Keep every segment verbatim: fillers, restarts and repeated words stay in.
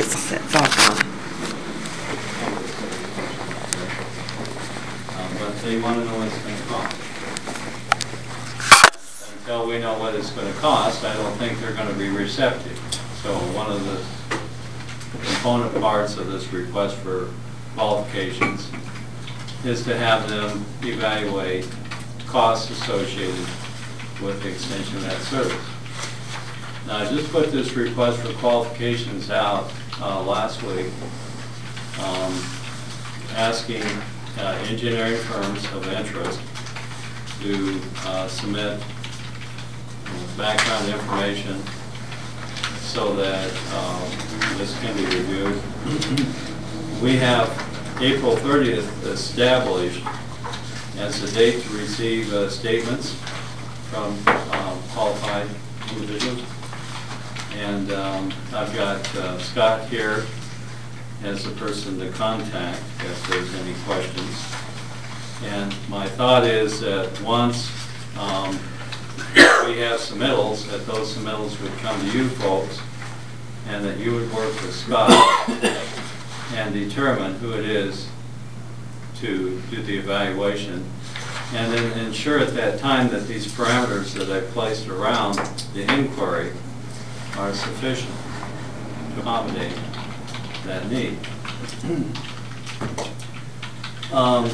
thought on. Um, but they want to know what it's going to cost. Until we know what it's going to cost, I don't think they're going to be receptive. So one of the component parts of this request for qualifications is to have them evaluate costs associated with the extension of that service. Now, I just put this request for qualifications out uh, last week, um, asking uh, engineering firms of interest to uh, submit background information so that um, this can be reviewed. We have April thirtieth established as the date to receive uh, statements from um, qualified individuals. And um, I've got uh, Scott here as the person to contact if there's any questions. And my thought is that once um, we have submittals, that those submittals would come to you folks, and that you would work with Scott and determine who it is to do the evaluation, and then ensure at that time that these parameters that I placed around the inquiry are sufficient to accommodate that need. Um,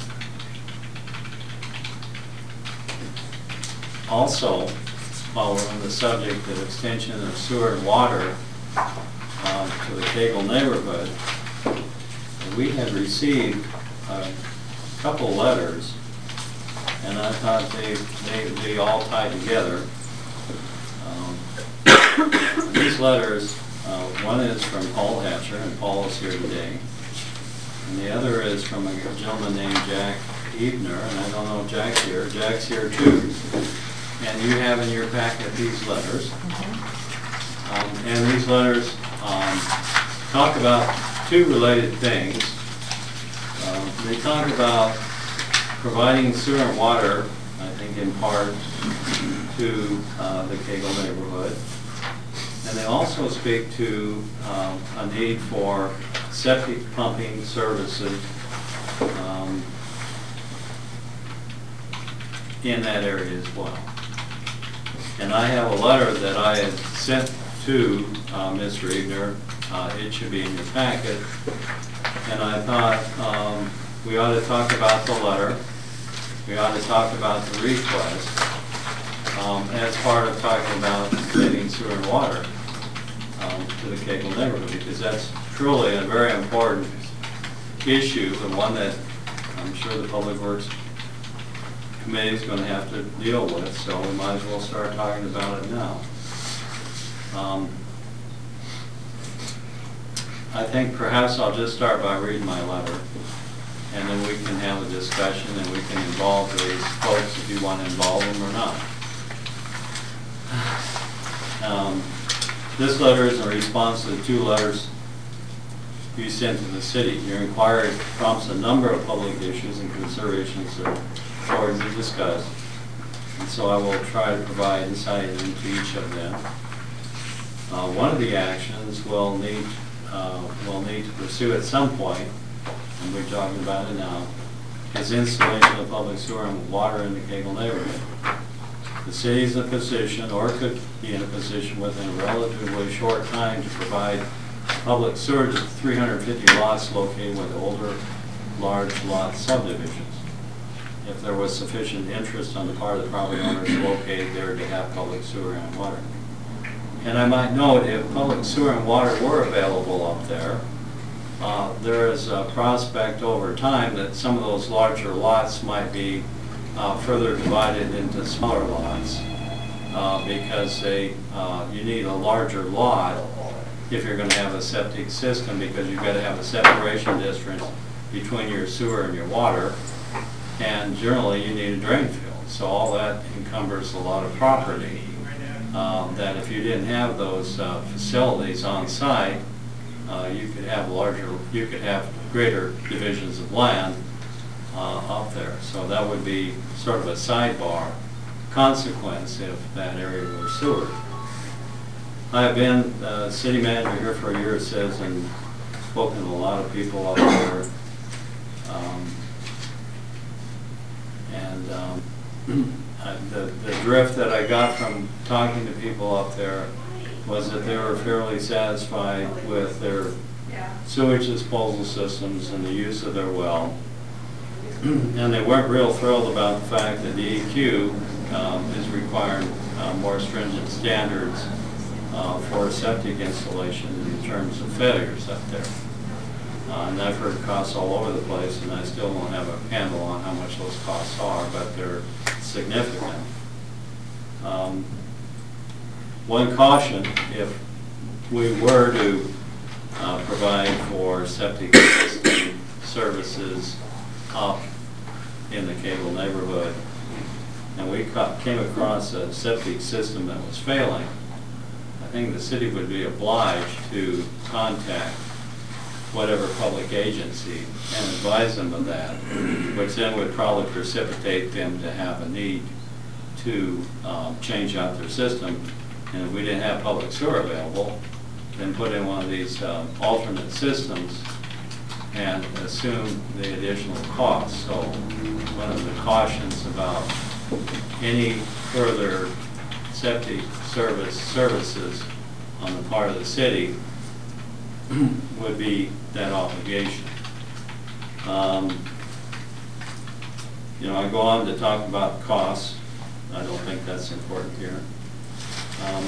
also, while we're on the subject of extension of sewer and water um, to the Cagle neighborhood, we had received a couple letters, and I thought they they, they all tied together. Um, these letters, uh, one is from Paul Hatcher, and Paul is here today, and the other is from a gentleman named Jack Ebner, and I don't know if Jack's here. Jack's here too. And you have in your packet these letters. Mm-hmm. um, and these letters um, talk about two related things. Um, they talk about providing sewer and water, I think in part, to uh, the Cagle neighborhood. And they also speak to um, a need for septic pumping services um, in that area as well. And I have a letter that I had sent to uh, Mister Ebner. Uh, it should be in your packet. And I thought um, we ought to talk about the letter. We ought to talk about the request um, as part of talking about getting sewer and water um, to the Cagle neighborhood, because that's truly a very important issue, and one that I'm sure the Public Works Committee is going to have to deal with, so we might as well start talking about it now. Um, I think perhaps I'll just start by reading my letter, and then we can have a discussion, and we can involve these folks if you want to involve them or not. Um, this letter is in response to the two letters you sent to the city. Your inquiry prompts a number of public issues and considerations that are to discuss, and so I will try to provide insight into each of them. Uh, one of the actions we'll need, uh, we'll need to pursue at some point, and we're talking about it now, is installation of public sewer and water in the Cagle neighborhood. The city is in a position, or could be in a position within a relatively short time, to provide public sewer to three hundred fifty lots located with older, large lot subdivisions, if there was sufficient interest on the part of the property owners located there to have public sewer and water. And I might note, if public sewer and water were available up there, uh, there is a prospect over time that some of those larger lots might be uh, further divided into smaller lots, uh, because they, uh, you need a larger lot if you're going to have a septic system, because you've got to have a separation distance between your sewer and your water, and generally you need a drain field. So all that encumbers a lot of property um, that if you didn't have those uh, facilities on site, uh, you could have larger, you could have greater divisions of land uh, up there. So that would be sort of a sidebar consequence if that area were sewered. I've been uh, city manager here for a year, it says, and spoken to a lot of people out there. Um, and um, I, the, the drift that I got from talking to people up there was that they were fairly satisfied with their sewage disposal systems and the use of their well. And they weren't real thrilled about the fact that the E Q um, is requiring uh, more stringent standards uh, for septic installation in terms of failures up there. Uh, and I've heard costs all over the place, and I still don't have a handle on how much those costs are, but they're significant. Um, one caution, if we were to uh, provide for septic system services up in the Cable neighborhood, and we came across a septic system that was failing, I think the city would be obliged to contact whatever public agency and advise them of that, which then would probably precipitate them to have a need to um, change out their system. And if we didn't have public sewer available, then put in one of these um, alternate systems and assume the additional cost. So one of the cautions about any further septic service services on the part of the city would be that obligation. Um, you know, I go on to talk about costs. I don't think that's important here. Um,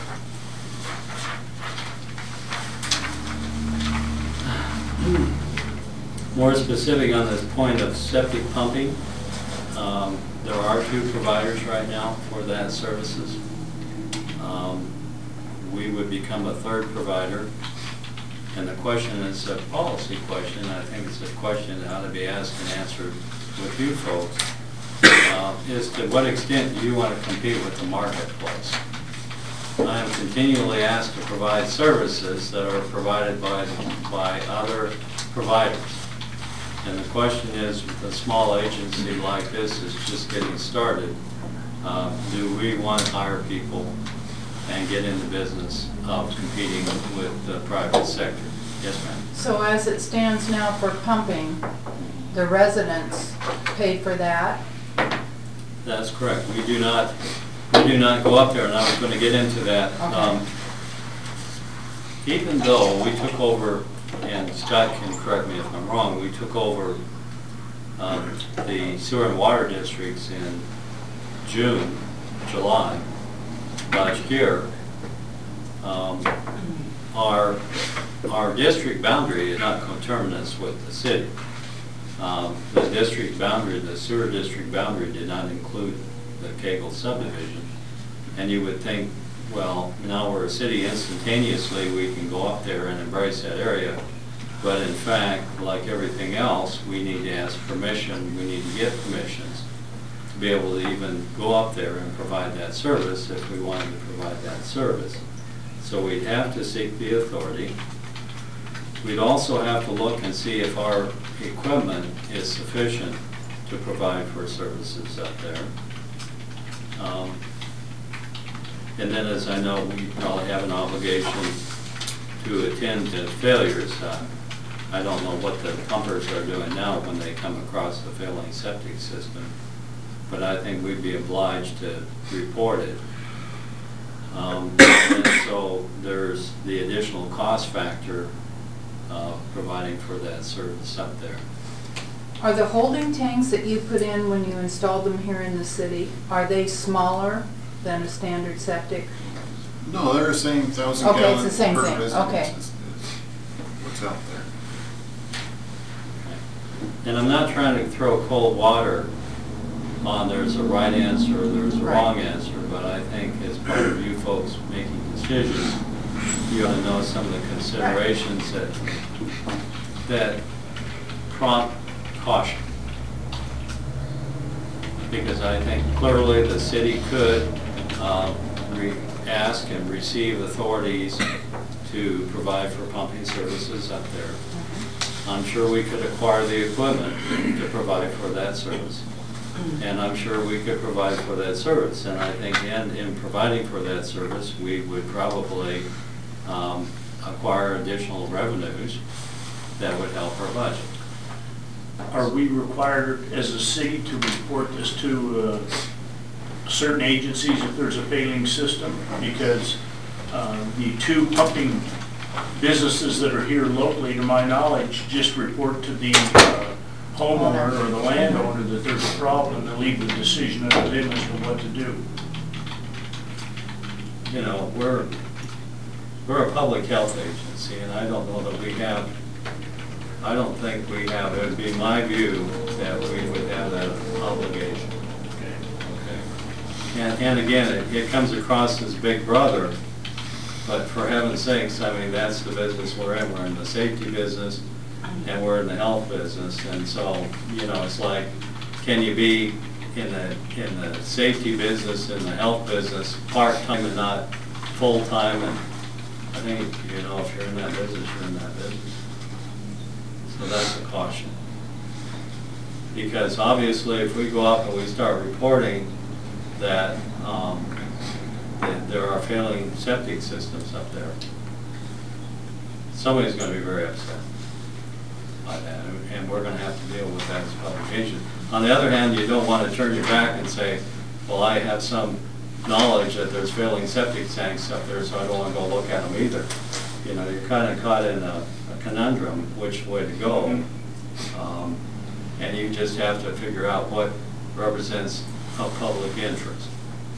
more specific on this point of septic pumping, um, there are two providers right now for that services. Um, we would become a third provider. And the question is a policy question. I think it's a question that ought to be asked and answered with you folks. Uh, is to what extent do you want to compete with the marketplace? I am continually asked to provide services that are provided by, by other providers. And the question is, with a small agency like this is just getting started, uh, do we want to hire people and get in the business of competing with the private sector? Yes, ma'am. So as it stands now for pumping, the residents pay for that? That's correct. We do not, we do not go up there, and I was going to get into that. Okay. Um, even though we took over, and Scott can correct me if I'm wrong, we took over um, the sewer and water districts in June, July last year. Um, our our district boundary is not coterminous with the city. Um, the district boundary, the sewer district boundary, did not include the Cagle subdivision. And you would think, well, now we're a city, instantaneously we can go up there and embrace that area. But in fact, like everything else, we need to ask permission, we need to get permissions to be able to even go up there and provide that service if we wanted to provide that service. So we'd have to seek the authority. We'd also have to look and see if our equipment is sufficient to provide for services up there. Um, and then, as I know, we probably have an obligation to attend to failures. Uh, I don't know what the pumpers are doing now when they come across a failing septic system, but I think we'd be obliged to report it. Um, and so there's the additional cost factor of providing for that service up there. Are the holding tanks that you put in when you installed them here in the city, are they smaller than a standard septic? No, they're the same thousand Okay, gallons it's the same per thing. residence Okay. is- is what's out there. And I'm not trying to throw cold water on there's a right answer or there's a Right. wrong answer, but I think as part of you folks making decisions, you ought to know some of the considerations that that prompt caution. Because I think clearly the city could uh, re ask and receive authorities to provide for pumping services up there. I'm sure we could acquire the equipment to provide for that service. And I'm sure we could provide for that service. And I think in, in providing for that service, we would probably um, acquire additional revenues that would help our budget. Are we required as a city to report this to uh, certain agencies if there's a failing system? Because uh, the two pumping businesses that are here locally, to my knowledge, just report to the uh, homeowner or the landowner that there's a problem and leave the decision up to them as to what to do. You know, we're, we're a public health agency, and I don't know that we have, I don't think we have, it would be my view that we would have that obligation. Okay. Okay. And, and again, it, it comes across as big brother, but for heaven's sakes, I mean, that's the business we're in. We're in the safety business, and we're in the health business, and so, you know, it's like, can you be in the, in the safety business, in the health business, part-time and not full-time? And I think, you know, if you're in that business, you're in that business. So that's a caution. Because obviously, if we go up and we start reporting that, um, that there are failing septic systems up there, somebody's going to be very upset by that, and we're going to have to deal with that as publication. On the other hand, you don't want to turn your back and say, well, I have some knowledge that there's failing septic tanks up there, so I don't want to go look at them either. You know, you're kind of caught in a, a conundrum which way to go, um, and you just have to figure out what represents a public interest.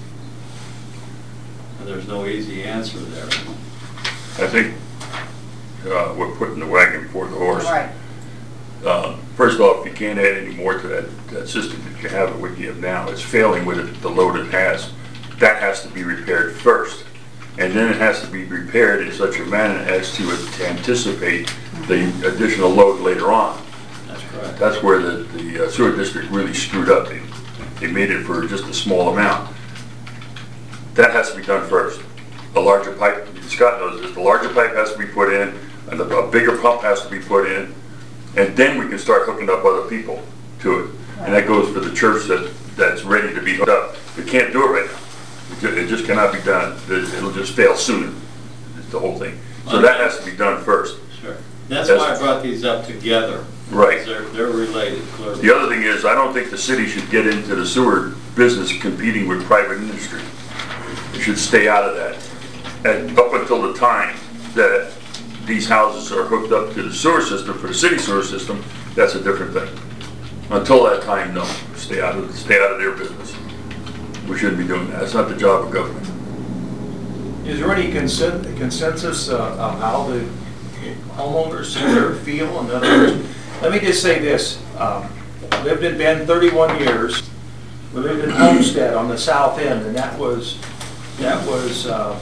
And there's no easy answer there. I think uh, we're putting the wagon before the horse. Right. Uh, first off, you can't add any more to that, that system that you have, what you have now. It's failing with it, the load it has. That has to be repaired first. And then it has to be repaired in such a manner as to, to anticipate the additional load later on. That's correct. That's where the, the uh, sewer district really screwed up. They, they made it for just a small amount. That has to be done first. The larger pipe, Scott knows this, the larger pipe has to be put in, and the, a bigger pump has to be put in, and then we can start hooking up other people to it. And that goes for the church that, that's ready to be hooked up. We can't do it right now. It just, it just cannot be done. It'll just fail sooner, it's the whole thing. So that has to be done first. Sure. That's, That's why I brought these up together. Right. They're, they're related, clearly. The other thing is, I don't think the city should get into the sewer business competing with private industry. It should stay out of that. And up until the time that these houses are hooked up to the sewer system, for the city sewer system, that's a different thing. Until that time, no. Stay out of, stay out of their business. We shouldn't be doing that. It's not the job of government. Is there any consen- consensus uh, of how the homeowners feel? In other words, let me just say this. Um, lived in Bend thirty-one years. We lived in Homestead on the south end, and that was, that was uh,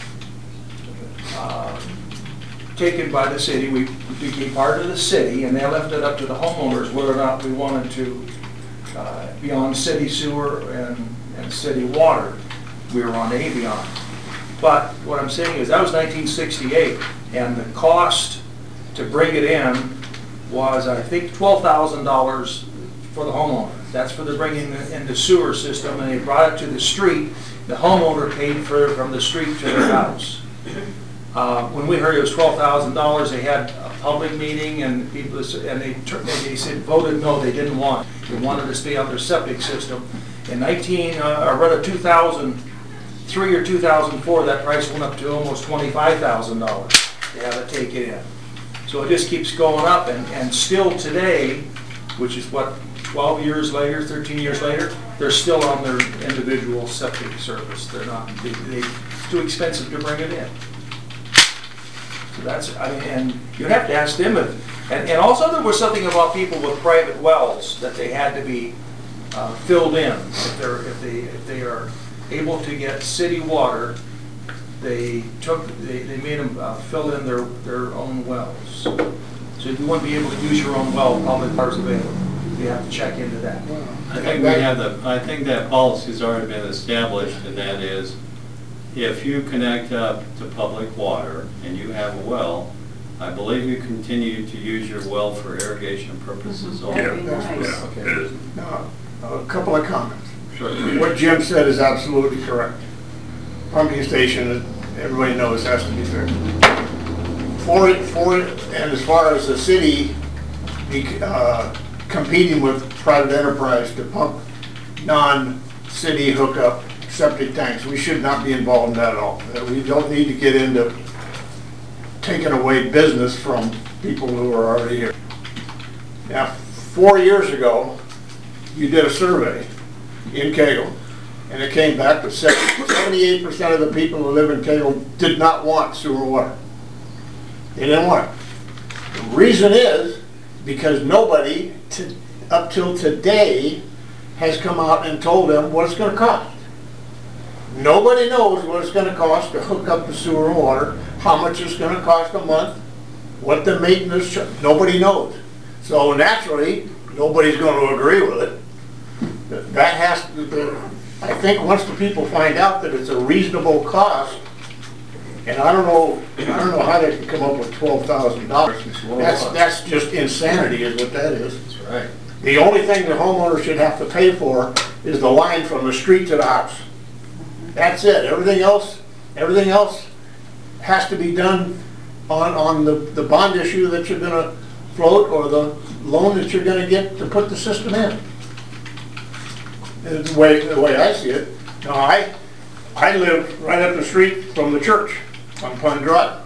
uh, taken by the city. We became part of the city, and they left it up to the homeowners whether or not we wanted to uh, be on city sewer and, and city water. We were on Avion. But what I'm saying is that was nineteen sixty-eight, and the cost to bring it in was, I think, twelve thousand dollars for the homeowner. That's for the bringing it in the sewer system, and they brought it to the street. The homeowner paid for it from the street to their house. Uh, when we heard it was twelve thousand dollars, they had a public meeting, and people, and they, they said voted no, they didn't want. They wanted to stay on their septic system. In nineteen, uh, or rather two thousand three or two thousand four, that price went up to almost twenty-five thousand dollars to have it take it in. So it just keeps going up, and, and still today, which is what, twelve years later, thirteen years later, they're still on their individual septic service. They're not, they, they, it's too expensive to bring it in. So that's, I mean, and you'd have to ask them if, and, and also there was something about people with private wells that they had to be uh, filled in. If they're, if they, if they are able to get city water, they took, they, they made them uh, fill in their, their own wells. So if you want to be able to use your own well, public water's available. You have to check into that. I think we have the, I think that policy's already been established, and that is, if you connect up to public water and you have a well, I believe you continue to use your well for irrigation purposes only. Yeah, That'd be nice. yeah, it is. Now, A couple of comments. What Jim said is absolutely correct. Pumping station, everybody knows, has to be fixed. For, for, and as far as the city be, uh, competing with private enterprise to pump non-city hookup septic tanks, we should not be involved in that at all. Uh, We don't need to get into taking away business from people who are already here. Now, four years ago, you did a survey in Cagle, and it came back that seventy-eight percent of the people who live in Cagle did not want sewer water. They didn't want it. The reason is because nobody, to, up till today, has come out and told them what it's going to cost. Nobody knows what it's going to cost to hook up the sewer and water, how much it's going to cost a month, what the maintenance, nobody knows. So naturally, nobody's going to agree with it. That has to, the, I think once the people find out that it's a reasonable cost, and I don't know, I don't know how they can come up with twelve thousand dollars. That's, that's just insanity is what that is. That's right. The only thing the homeowner should have to pay for is the line from the street to the house. That's it. Everything else, everything else has to be done on, on the, the bond issue that you're gonna float or the loan that you're gonna get to put the system in. It's the way, the way I see it. Now, I, I live right up the street from the church on Pond Drive.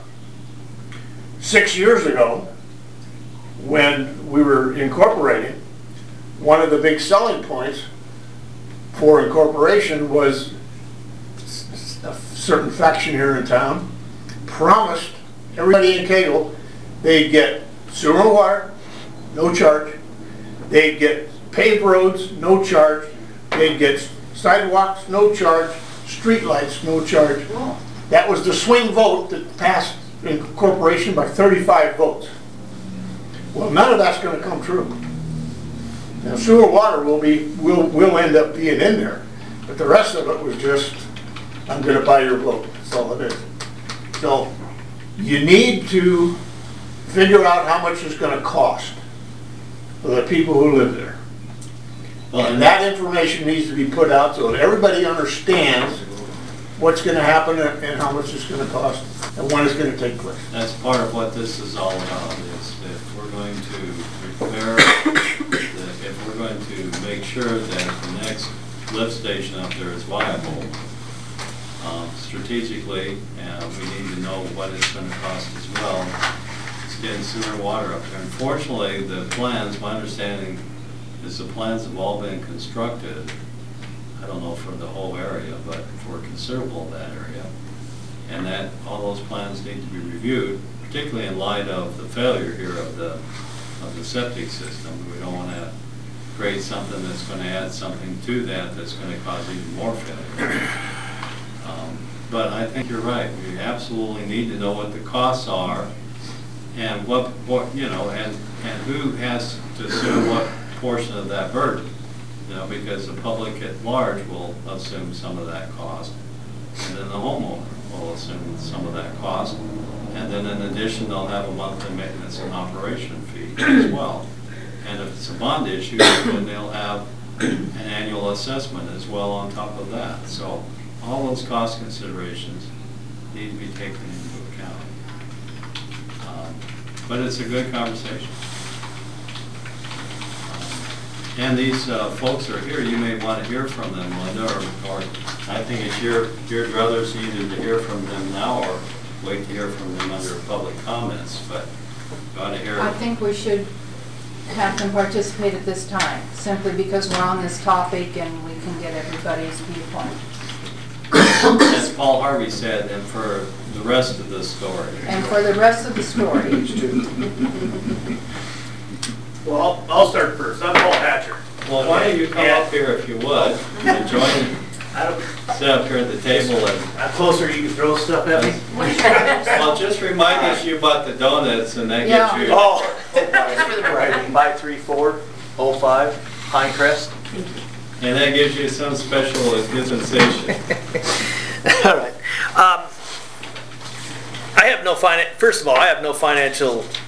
Six years ago, when we were incorporating, one of the big selling points for incorporation was a certain faction here in town promised everybody in Cagle they'd get sewer and water, no charge. They'd get paved roads, no charge. They'd get sidewalks, no charge. Streetlights, no charge. That was the swing vote that passed incorporation by thirty-five votes. Well, none of that's going to come true. Now, sewer water will be will will end up being in there, but the rest of it was just, I'm going to buy your vote. That's all it is. So you need to figure out how much it's going to cost for the people who live there. Well, And that information needs to be put out so that everybody understands what's going to happen and how much it's going to cost and when it's going to take place. That's part of what this is all about, is if we're going to repair, the- if we're going to make sure that the next lift station up there is viable, um, strategically, and we need to know what it's going to cost as well, is getting sewer and water up there. Unfortunately, the plans, my understanding is the plans have all been constructed, I don't know for the whole area, but for considerable of that area. And that, all those plans need to be reviewed, particularly in light of the failure here of the, of the septic system. We don't want to create something that's going to add something to that that's going to cause even more failure. Um, but I think you're right. We absolutely need to know what the costs are and what, what you know, and, and who has to assume what portion of that burden. You know, because the public at large will assume some of that cost, and then the homeowner will assume some of that cost, and then in addition, they'll have a monthly maintenance and operation fee as well. And if it's a bond issue, then they'll have an annual assessment as well on top of that. So all those cost considerations need to be taken into account. Um, but it's a good conversation. And these uh, folks are here, you may want to hear from them, Linda, or, or I think it's your, your druthers either to hear from them now or wait to hear from them under public comments, but you ought to hear. I think we should have them participate at this time, simply because we're on this topic and we can get everybody's viewpoint. As Paul Harvey said, and for the rest of the story. And for the rest of the story. Well, I'll, I'll start first. I'm Paul Hatcher. Well, why don't you come Yeah. up here if you would, and join, I don't, sit up here at the table and, I'm closer, you can throw stuff at me. well, just remind us you bought the donuts and that gets Yeah. you. Oh, right, five three four oh five Pinecrest. And that gives you some special dispensation. All right. Um, I have no finan, first of all, I have no financial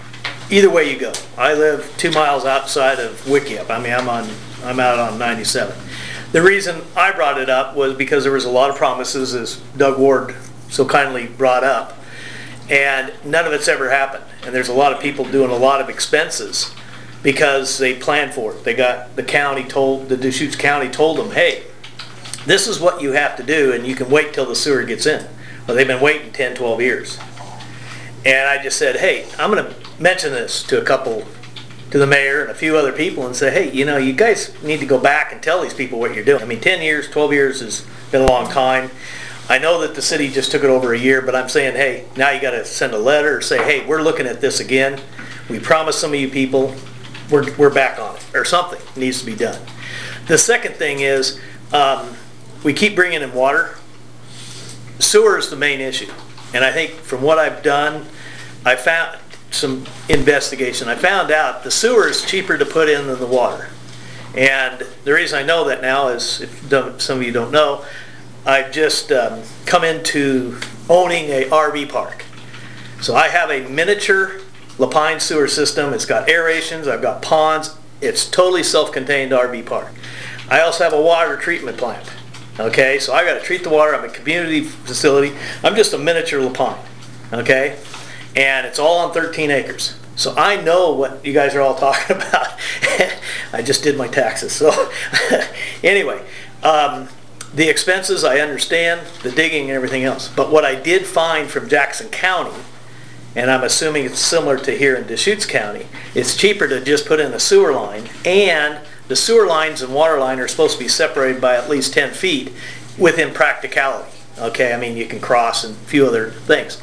either way you go. I live two miles outside of Wickiup. I mean, I'm on, I'm out on ninety-seven. The reason I brought it up was because there was a lot of promises, as Doug Ward so kindly brought up, and none of it's ever happened. And there's a lot of people doing a lot of expenses because they planned for it. They got, the county told, the Deschutes County told them, hey, this is what you have to do, and you can wait till the sewer gets in. Well, they've been waiting ten, twelve years. And I just said, hey, I'm going to mention this to a couple, to the mayor and a few other people, and say, hey, you know, you guys need to go back and tell these people what you're doing. I mean, ten years, twelve years has been a long time. I know that the city just took it over a year, but I'm saying, hey, now you got to send a letter or say, hey, we're looking at this again. We promised some of you people, we're, we're back on it, or something needs to be done. The second thing is, um, we keep bringing in water. Sewer is the main issue. And I think from what I've done, I found some investigation. I found out the sewer is cheaper to put in than the water. And the reason I know that now is, if some of you don't know, I've just um, come into owning a R V park. So I have a miniature Lapine sewer system. It's got aerations, I've got ponds. It's totally self-contained R V park. I also have a water treatment plant. Okay, so I got to treat the water. I'm a community facility. I'm just a miniature Lapine. Okay, and it's all on thirteen acres. So I know what you guys are all talking about. I just did my taxes. So anyway, um, the expenses I understand, the digging and everything else. But what I did find from Jackson County, and I'm assuming it's similar to here in Deschutes County, it's cheaper to just put in a sewer line, and the sewer lines and water line are supposed to be separated by at least ten feet within practicality. Okay, I mean, you can cross and a few other things.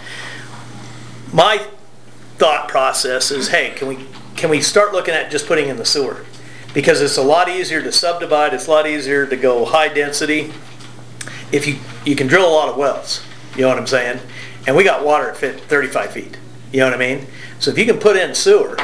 My thought process is, hey, can we can we start looking at just putting in the sewer? Because it's a lot easier to subdivide, it's a lot easier to go high density. If you, you can drill a lot of wells, you know what I'm saying? And we got water at thirty-five feet, you know what I mean? So if you can put in sewer,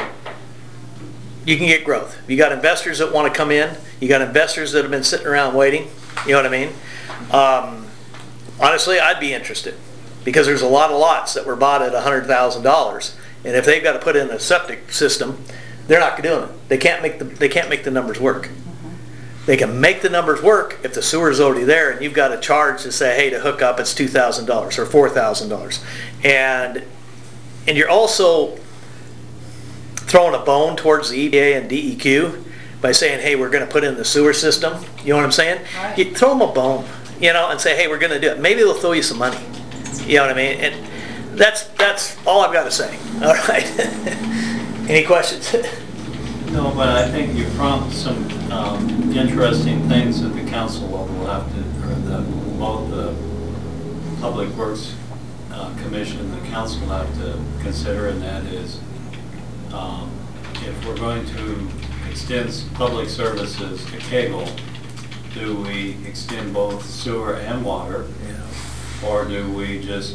you can get growth. You got investors that want to come in. You got investors that have been sitting around waiting. You know what I mean? Um, honestly, I'd be interested because there's a lot of lots that were bought at one hundred thousand dollars, and if they've got to put in a septic system, they're not doing it. They can't make the they can't make the numbers work. Mm-hmm. They can make the numbers work if the sewer is already there, and you've got a charge to say, hey, to hook up it's two thousand dollars or four thousand dollars, and and you're also throwing a bone towards the E P A and D E Q by saying, hey, we're going to put in the sewer system. You know what I'm saying? Right. You throw them a bone, you know, and say, hey, we're going to do it. Maybe they'll throw you some money. You know what I mean? And that's that's all I've got to say. All right. Any questions? No, but I think you prompt some um, interesting things at the council level will have to, or the, both the Public Works uh, Commission and the council have to consider, and that is, Um, if we're going to extend public services to Kegel, do we extend both sewer and water? Yeah. Or do we just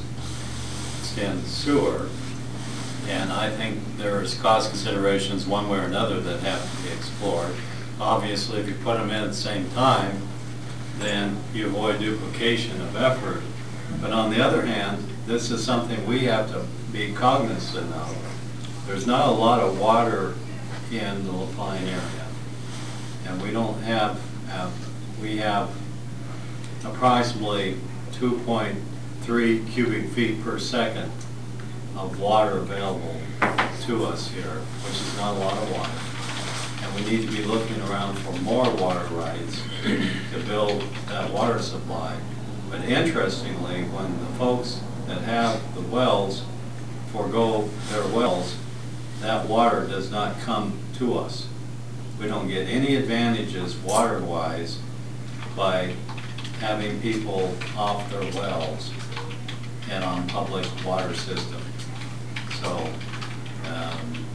extend sewer? And I think there's cost considerations one way or another that have to be explored. Obviously, if you put them in at the same time, then you avoid duplication of effort. But on the other hand, this is something we have to be cognizant of. There's not a lot of water in the Lapine area, and we don't have, have we have approximately two point three cubic feet per second of water available to us here, which is not a lot of water. And we need to be looking around for more water rights to build that water supply. But interestingly, when the folks that have the wells forego their wells, that water does not come to us. We don't get any advantages water-wise by having people off their wells and on public water system. So um,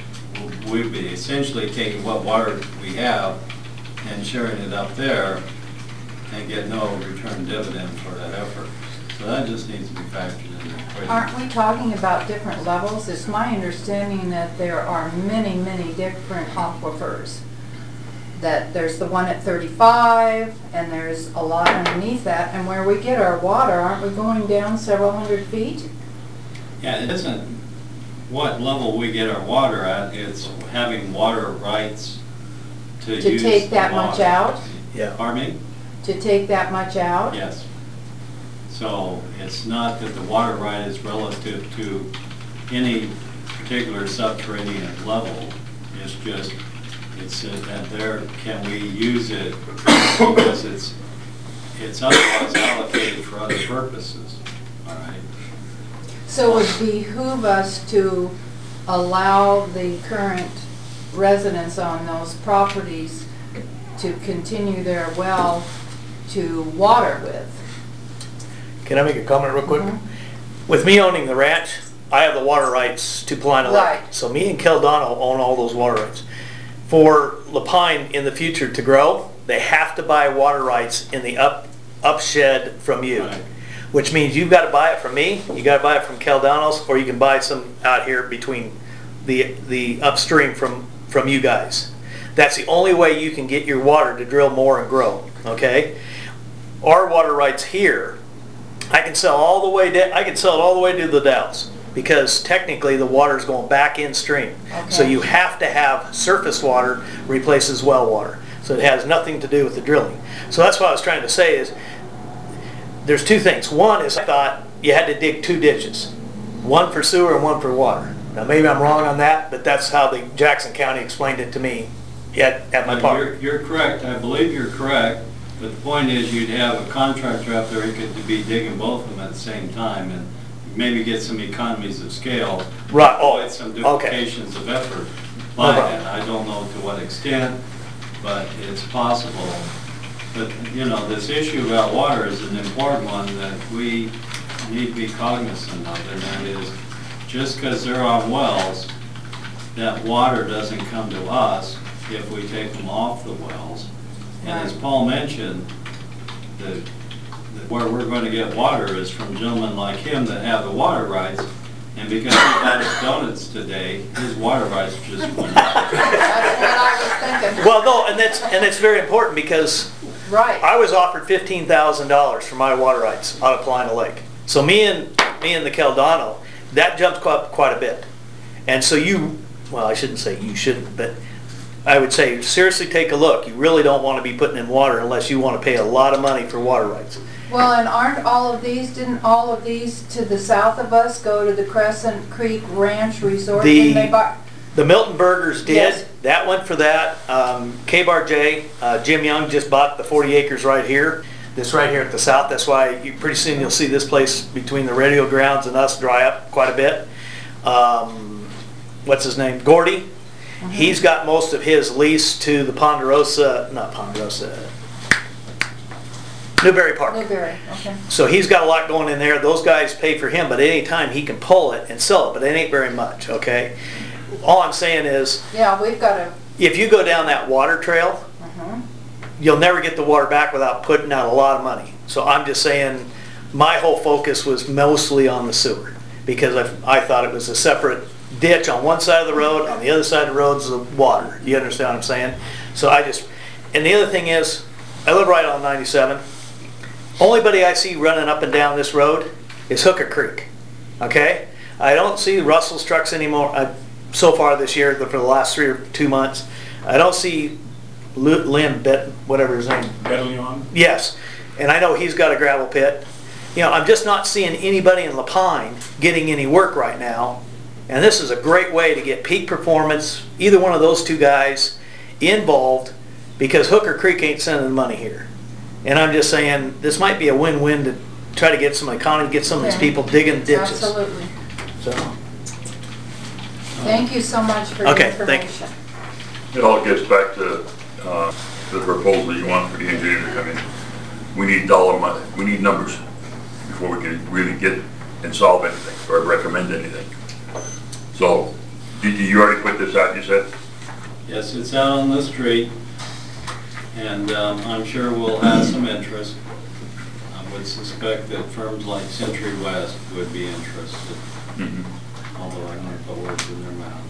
we'd be essentially taking what water we have and sharing it up there and get no return dividend for that effort. So that just needs to be factored in the equation. Aren't we talking about different levels? It's my understanding that there are many, many different aquifers. That there's the one at thirty-five, and there's a lot underneath that, and where we get our water, aren't we going down several hundred feet? Yeah, it isn't, what level we get our water at, it's having water rights to use To take the that much water. out? Yeah. Pardon me? To take that much out? Yes. So it's not that the water right is relative to any particular subterranean level. It's just, it's that there, can we use it because it's, it's otherwise allocated for other purposes, all right? So it would behoove us to allow the current residents on those properties to continue their well to water with. Can I make a comment real quick? Mhm. With me owning the ranch, I have the water rights to Palina Lake. Right. So me and Keldano own all those water rights. For Lapine in the future to grow, they have to buy water rights in the up upshed from you. Right. Which means you've got to buy it from me, you got to buy it from Keldano's, or you can buy some out here between the the upstream from from you guys. That's the only way you can get your water to drill more and grow, okay? Our water rights here, I can sell all the way down, I can sell it all the way to the Dalles because technically the water is going back in stream. So Okay. you have to have surface water replaces well water. So it has nothing to do with the drilling. So that's what I was trying to say is there's two things. One is I thought you had to dig two ditches, one for sewer and one for water. Now maybe I'm wrong on that, but that's how the Jackson County explained it to me at, at my But park. You're, you're correct, I believe you're correct, but the point is you'd have a contractor up there who could be digging both of them at the same time and maybe get some economies of scale. Right, oh, Avoid some okay. duplications of effort by problem. that. I don't know to what extent, but it's possible. But, you know, this issue about water is an important one that we need to be cognizant of, and that is, just because they're on wells, that water doesn't come to us if we take them off the wells. And as Paul mentioned, the, the- where we're going to get water is from gentlemen like him that have the water rights, and because he got his donuts today, his water rights just went up. That's what I was thinking. Well, no, and that's, and it's very important because Right. I was offered fifteen thousand dollars for my water rights out of Palina Lake. So me and, me and the Keldano, that jumps quite, quite a bit. And so you, well, I shouldn't say you shouldn't, but I would say seriously take a look. You really don't want to be putting in water unless you want to pay a lot of money for water rights. Well, and aren't all of these, didn't all of these to the south of us go to the Crescent Creek Ranch Resort? The- Didn't they buy- The Milton Burgers did, Yes. that went for that. Um, K-Bar J, uh, Jim Young just bought the forty acres right here. This right here at the south, that's why you, pretty soon you'll see this place between the radio grounds and us dry up quite a bit. Um, what's his name, Gordy? He's got most of his lease to the Ponderosa, not Ponderosa, Newberry Park. Newberry, okay. So he's got a lot going in there. Those guys pay for him, but at any time he can pull it and sell it, but it ain't very much, okay? All I'm saying is, Yeah, we've got a, if you go down that water trail, mhm. you'll never get the water back without putting out a lot of money. So I'm just saying, my whole focus was mostly on the sewer, because I, I thought it was a separate ditch on one side of the road, on the other side of the road's the water. You understand what I'm saying? So I just, and the other thing is, I live right on ninety-seven. Only buddy I see running up and down this road is Hooker Creek, okay? I don't see Russell's trucks anymore, uh, so far this year, for the last three or two months. I don't see Lu- Lynn, Bet, whatever his name. Bedelion? Yes, and I know he's got a gravel pit. You know, I'm just not seeing anybody in Lapine getting any work right now. And this is a great way to get peak performance, either one of those two guys involved, because Hooker Creek ain't sending money here. And I'm just saying, this might be a win-win to try to get some economy, get some of these Okay. people digging ditches. Absolutely. So, Thank you so much for your Okay, thank you. information. It all gets back to, uh, the proposal you want for the engineer to come in. We need dollar money, we need numbers before we can really get and solve anything or recommend anything. So, did you, you already put this out, you said? Yes, it's out on the street, and um, I'm sure we'll have some interest. I would suspect that firms like Century West would be interested, Mhm. although I don't want to put words in their mouth.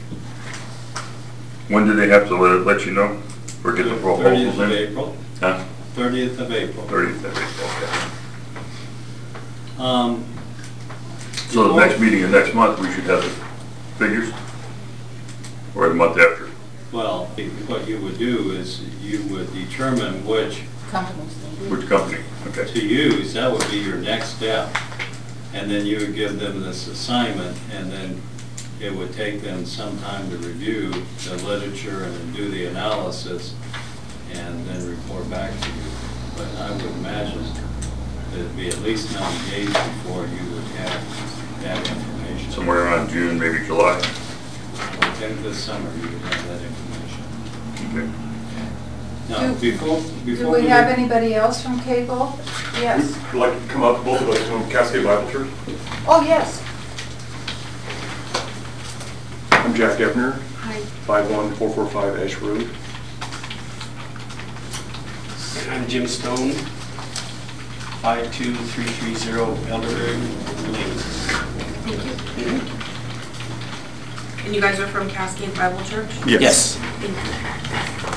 When do they have to let, let you know? Or get the thirtieth proposals of in? April, Huh? thirtieth of April. thirtieth of April, okay. Um, So the next meeting of next month, we should have figures? Or the month after? Well, what you would do is you would determine which Companies. Which company? Okay. to use, that would be your next step. And then you would give them this assignment, and then it would take them some time to review the literature and then do the analysis and then report back to you. But I would imagine that it'd be at least ninety days before you would have that information. Somewhere around June, maybe July. I would think this summer you would have that information. Okay. Now, Do- before, Do before we we have get- anybody else from cable? Yes. We'd like to come up, both of us from Cascade Bible Church. Oh, yes. I'm Jack Ebner, Hi. five one four four five Ash Road. And I'm Jim Stone, five two three three zero Elderberry Lane. Thank you. And you guys are from Cascade Bible Church? Yes. Thank you.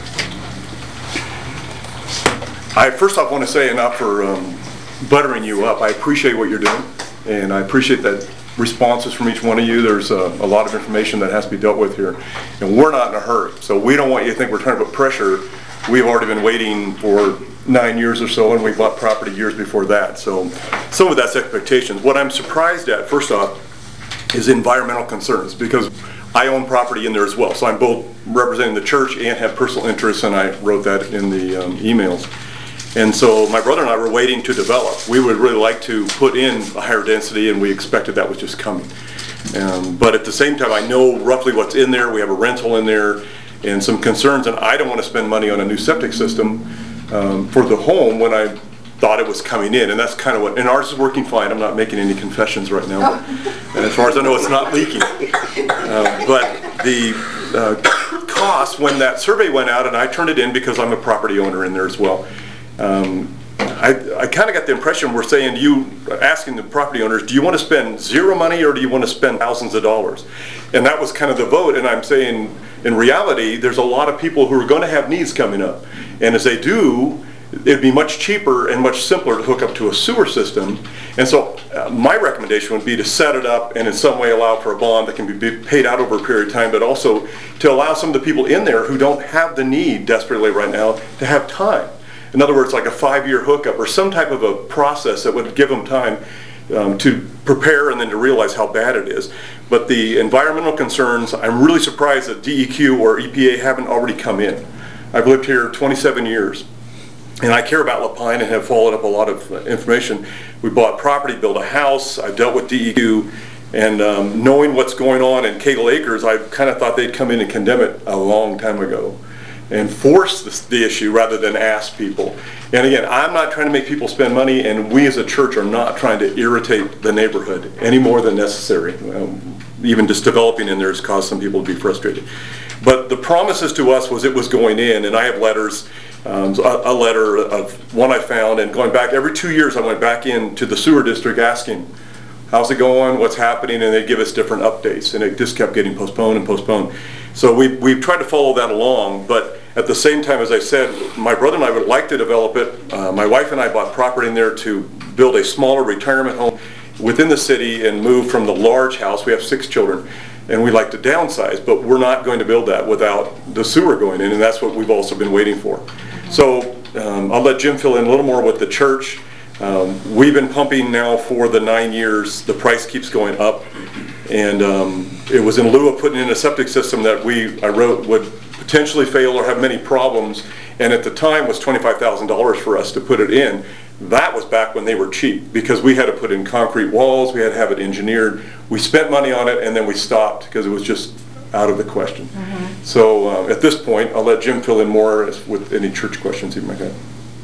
I first off want to say, and not for um, buttering you up, I appreciate what you're doing, and I appreciate that responses from each one of you. There's a, a lot of information that has to be dealt with here, and we're not in a hurry, so we don't want you to think we're trying to put pressure. We've already been waiting for nine years or so, and we bought property years before that, so some of that's expectations. What I'm surprised at, first off, is environmental concerns, because I own property in there as well, so I'm both representing the church and have personal interests, and I wrote that in the um, emails. And so my brother and I were waiting to develop. We would really like to put in a higher density, and we expected that was just coming. Um, but at the same time, I know roughly what's in there. We have a rental in there and some concerns, and I don't want to spend money on a new septic system um, for the home when I thought it was coming in, and that's kind of what, and ours is working fine. I'm not making any confessions right now, but, and as far as I know, it's not leaking. Uh, but the uh, cost, when that survey went out, and I turned it in because I'm a property owner in there as well, Um, I, I kind of got the impression we're saying to you, asking the property owners, do you want to spend zero money or do you want to spend thousands of dollars? And that was kind of the vote, and I'm saying, in reality, there's a lot of people who are going to have needs coming up. And as they do, it'd be much cheaper and much simpler to hook up to a sewer system. And so uh, my recommendation would be to set it up and in some way allow for a bond that can be paid out over a period of time, but also to allow some of the people in there who don't have the need desperately right now to have time. In other words, like a five-year hookup or some type of a process that would give them time um, to prepare and then to realize how bad it is. But the environmental concerns, I'm really surprised that D E Q or E P A haven't already come in. I've lived here twenty-seven years, and I care about La Pine and have followed up a lot of information. We bought property, built a house, I've dealt with D E Q, and um, knowing what's going on in Cagle Acres, I kind of thought they'd come in and condemn it a long time ago and force this, the issue rather than ask people. And again, I'm not trying to make people spend money, and we as a church are not trying to irritate the neighborhood any more than necessary. Um, even just developing in there has caused some people to be frustrated. But the promises to us was it was going in, and I have letters, um, a, a letter of one I found, and going back every two years I went back into the sewer district asking, how's it going, what's happening, and they give us different updates, and it just kept getting postponed and postponed. So we, we've tried to follow that along, but at the same time, as I said, my brother and I would like to develop it. Uh, my wife and I bought property in there to build a smaller retirement home within the city and move from the large house. We have six children, and we like to downsize, but we're not going to build that without the sewer going in, and that's what we've also been waiting for. So um, I'll let Jim fill in a little more with the church. Um, we've been pumping now for the nine years. The price keeps going up, and um, it was in lieu of putting in a septic system that we, I wrote, would potentially fail or have many problems, and at the time was twenty-five thousand dollars for us to put it in. That was back when they were cheap, because we had to put in concrete walls, we had to have it engineered. We spent money on it and then we stopped because it was just out of the question. Mm-hmm. So uh, at this point, I'll let Jim fill in more with any church questions he might have.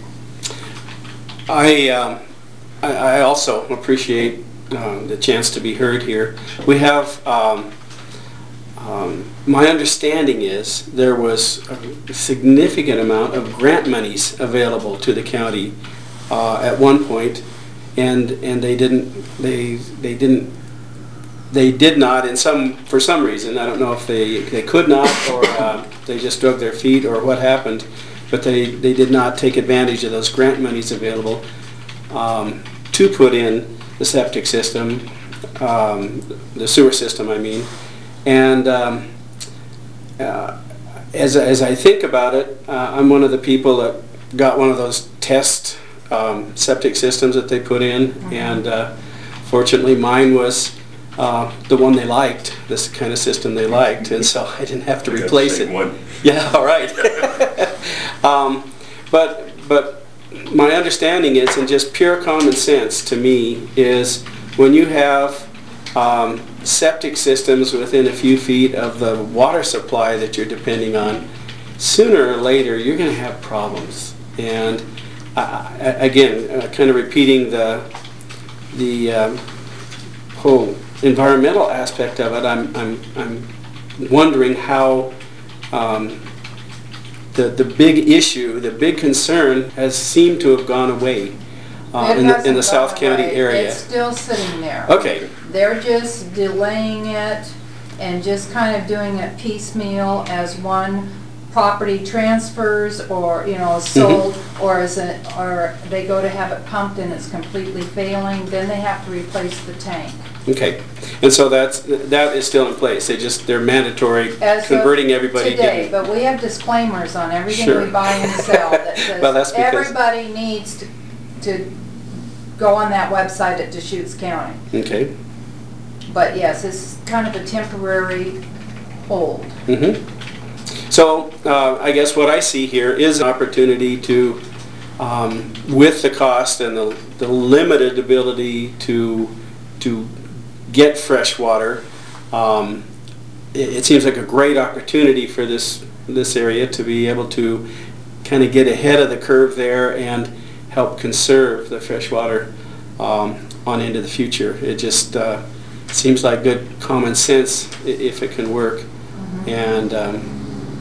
I, um, I, I also appreciate uh, the chance to be heard here. We have, um, um, my understanding is there was a significant amount of grant monies available to the county uh, at one point, and and they didn't they they didn't they did not in some for some reason. I don't know if they they could not, or uh, they just drug their feet, or what happened. But they, they did not take advantage of those grant monies available um, to put in the septic system, um, the sewer system, I mean. And um, uh, as, as I think about it, uh, I'm one of the people that got one of those test um, septic systems that they put in, mm-hmm. and uh, fortunately mine was uh, the one they liked, this kind of system they liked, and so I didn't have to replace it. One. Yeah, all right. um, but, but my understanding is, and just pure common sense to me, is when you have um, septic systems within a few feet of the water supply that you're depending on, sooner or later you're going to have problems. And uh, again, uh, kind of repeating the the um, whole environmental aspect of it, I'm I'm I'm wondering how um, the the big issue, the big concern, has seemed to have gone away uh, in the in the South County area. It's still sitting there. Okay. They're just delaying it and just kind of doing it piecemeal as one property transfers, or you know, is sold, mm-hmm. or is it, or they go to have it pumped and it's completely failing, then they have to replace the tank. Okay, and so that's that is still in place. They just they're mandatory As converting everybody today, getting, but we have disclaimers on everything sure. we buy and sell that says well, that's because, everybody needs to to go on that website at Deschutes County. Okay. But yes, it's kind of a temporary hold. Mm-hmm. So uh, I guess what I see here is an opportunity to, um, with the cost and the, the limited ability to to get fresh water, um, it, it seems like a great opportunity for this this area to be able to kind of get ahead of the curve there and help conserve the fresh water um, on into the future. It just uh, seems like good common sense if it can work. Mm-hmm. And um,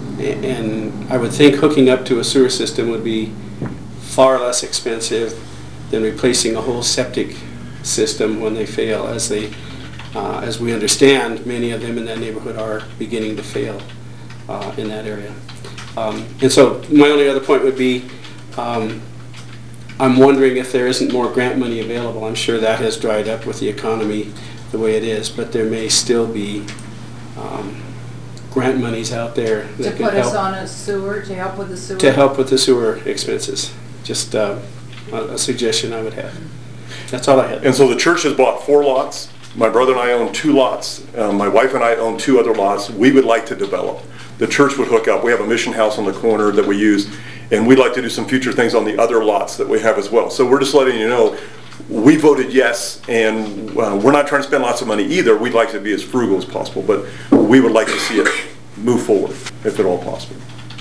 and I would think hooking up to a sewer system would be far less expensive than replacing a whole septic system when they fail, as they, uh, as we understand, many of them in that neighborhood are beginning to fail uh, in that area. Um, and so my only other point would be, um, I'm wondering if there isn't more grant money available. I'm sure that has dried up with the economy the way it is, but there may still be um, grant monies out there To that could put us help on a sewer, to help with the sewer? to help with the sewer expenses. Just uh, a, a suggestion I would have. That's all I had. And so the church has bought four lots. My brother and I own two lots. Um, my wife and I own two other lots. We would like to develop. The church would hook up. We have a mission house on the corner that we use, and we'd like to do some future things on the other lots that we have as well. So we're just letting you know, we voted yes, and uh, we're not trying to spend lots of money either. We'd like to be as frugal as possible, but we would like to see it move forward, if at all possible.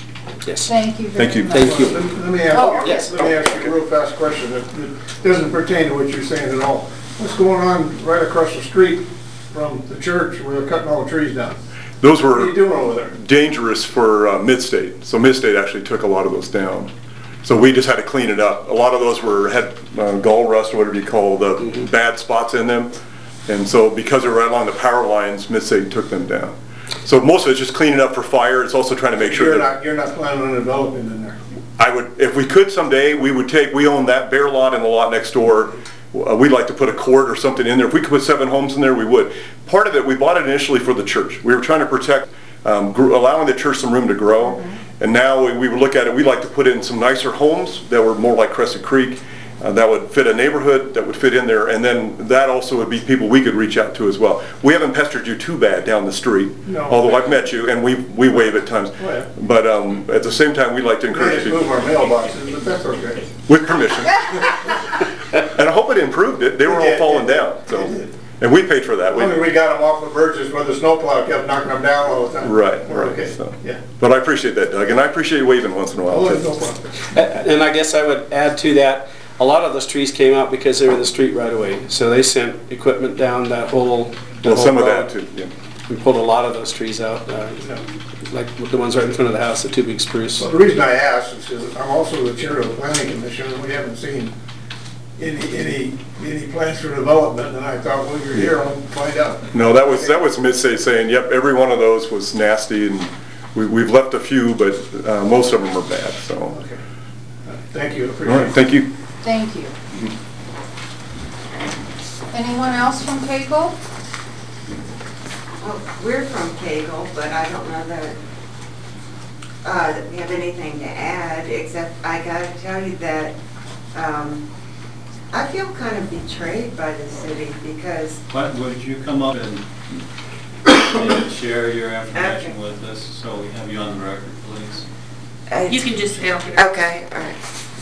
Yes. Thank you very Thank you. much. Thank you. Let let me ask, Oh, yes. let me ask you a real fast question that that doesn't pertain to what you're saying at all. What's going on right across the street from the church where they're cutting all the trees down? Those What are you were doing over there? dangerous for uh, Midstate. So Midstate actually took a lot of those down. So we just had to clean it up. A lot of those were had uh, gall rust, or whatever you call the Mm-hmm. bad spots in them. And so because they were right along the power lines, Midstate took them down. So most of it's just cleaning up for fire. It's also trying to make sure You're that not, you're not planning on developing in there? I would, if we could someday, we would take, we own that bare lot and the lot next door. Uh, We'd like to put a court or something in there. If we could put seven homes in there, we would. Part of it, we bought it initially for the church. We were trying to protect, um, gr- allowing the church some room to grow. Mm-hmm. And now we, we would look at it, we'd like to put in some nicer homes that were more like Crescent Creek, uh, that would fit a neighborhood, that would fit in there. And then that also would be people we could reach out to as well. We haven't pestered you too bad down the street, No. although I've met you and we, we wave at times. Well. But um, at the same time, we'd like to We encourage just people. move our mailboxes, but that's okay. With permission. And I hope it improved it. They were all It did, falling it did. down, so. It did. And we paid for that. We- I mean, we got them off the bridges where the snowplow kept knocking them down all the time. Right, We're right, okay, so. yeah. But I appreciate that, Doug, and I appreciate you waving once in a while, Oh, too. no problem. And I guess I would add to that, a lot of those trees came out because they were in the street right away. So they sent equipment down that whole, that Well, whole some of road. that, too, yeah. We pulled a lot of those trees out, uh, like the ones right in front of the house, the two big spruce. Well, the reason I asked is because I'm also the chair of the planning commission, and we haven't seen any, any, any plans for development, and I thought, well, you're here, I'll find out. No, that was, that was Midstate saying, yep, every one of those was nasty, and we, we've left a few, but uh, most of them are bad, so. Okay. Uh, Thank you, All appreciate right, it. thank you. Thank you. Anyone else from Keiko? Well, we're from Cagle, but I don't know that, uh, that we have anything to add, except I gotta tell you that, um, I feel kind of betrayed by the city because, What, would you come up and maybe share your information Okay. with us, so we have you on the record, please? uh, You can just stay up here. okay, all right.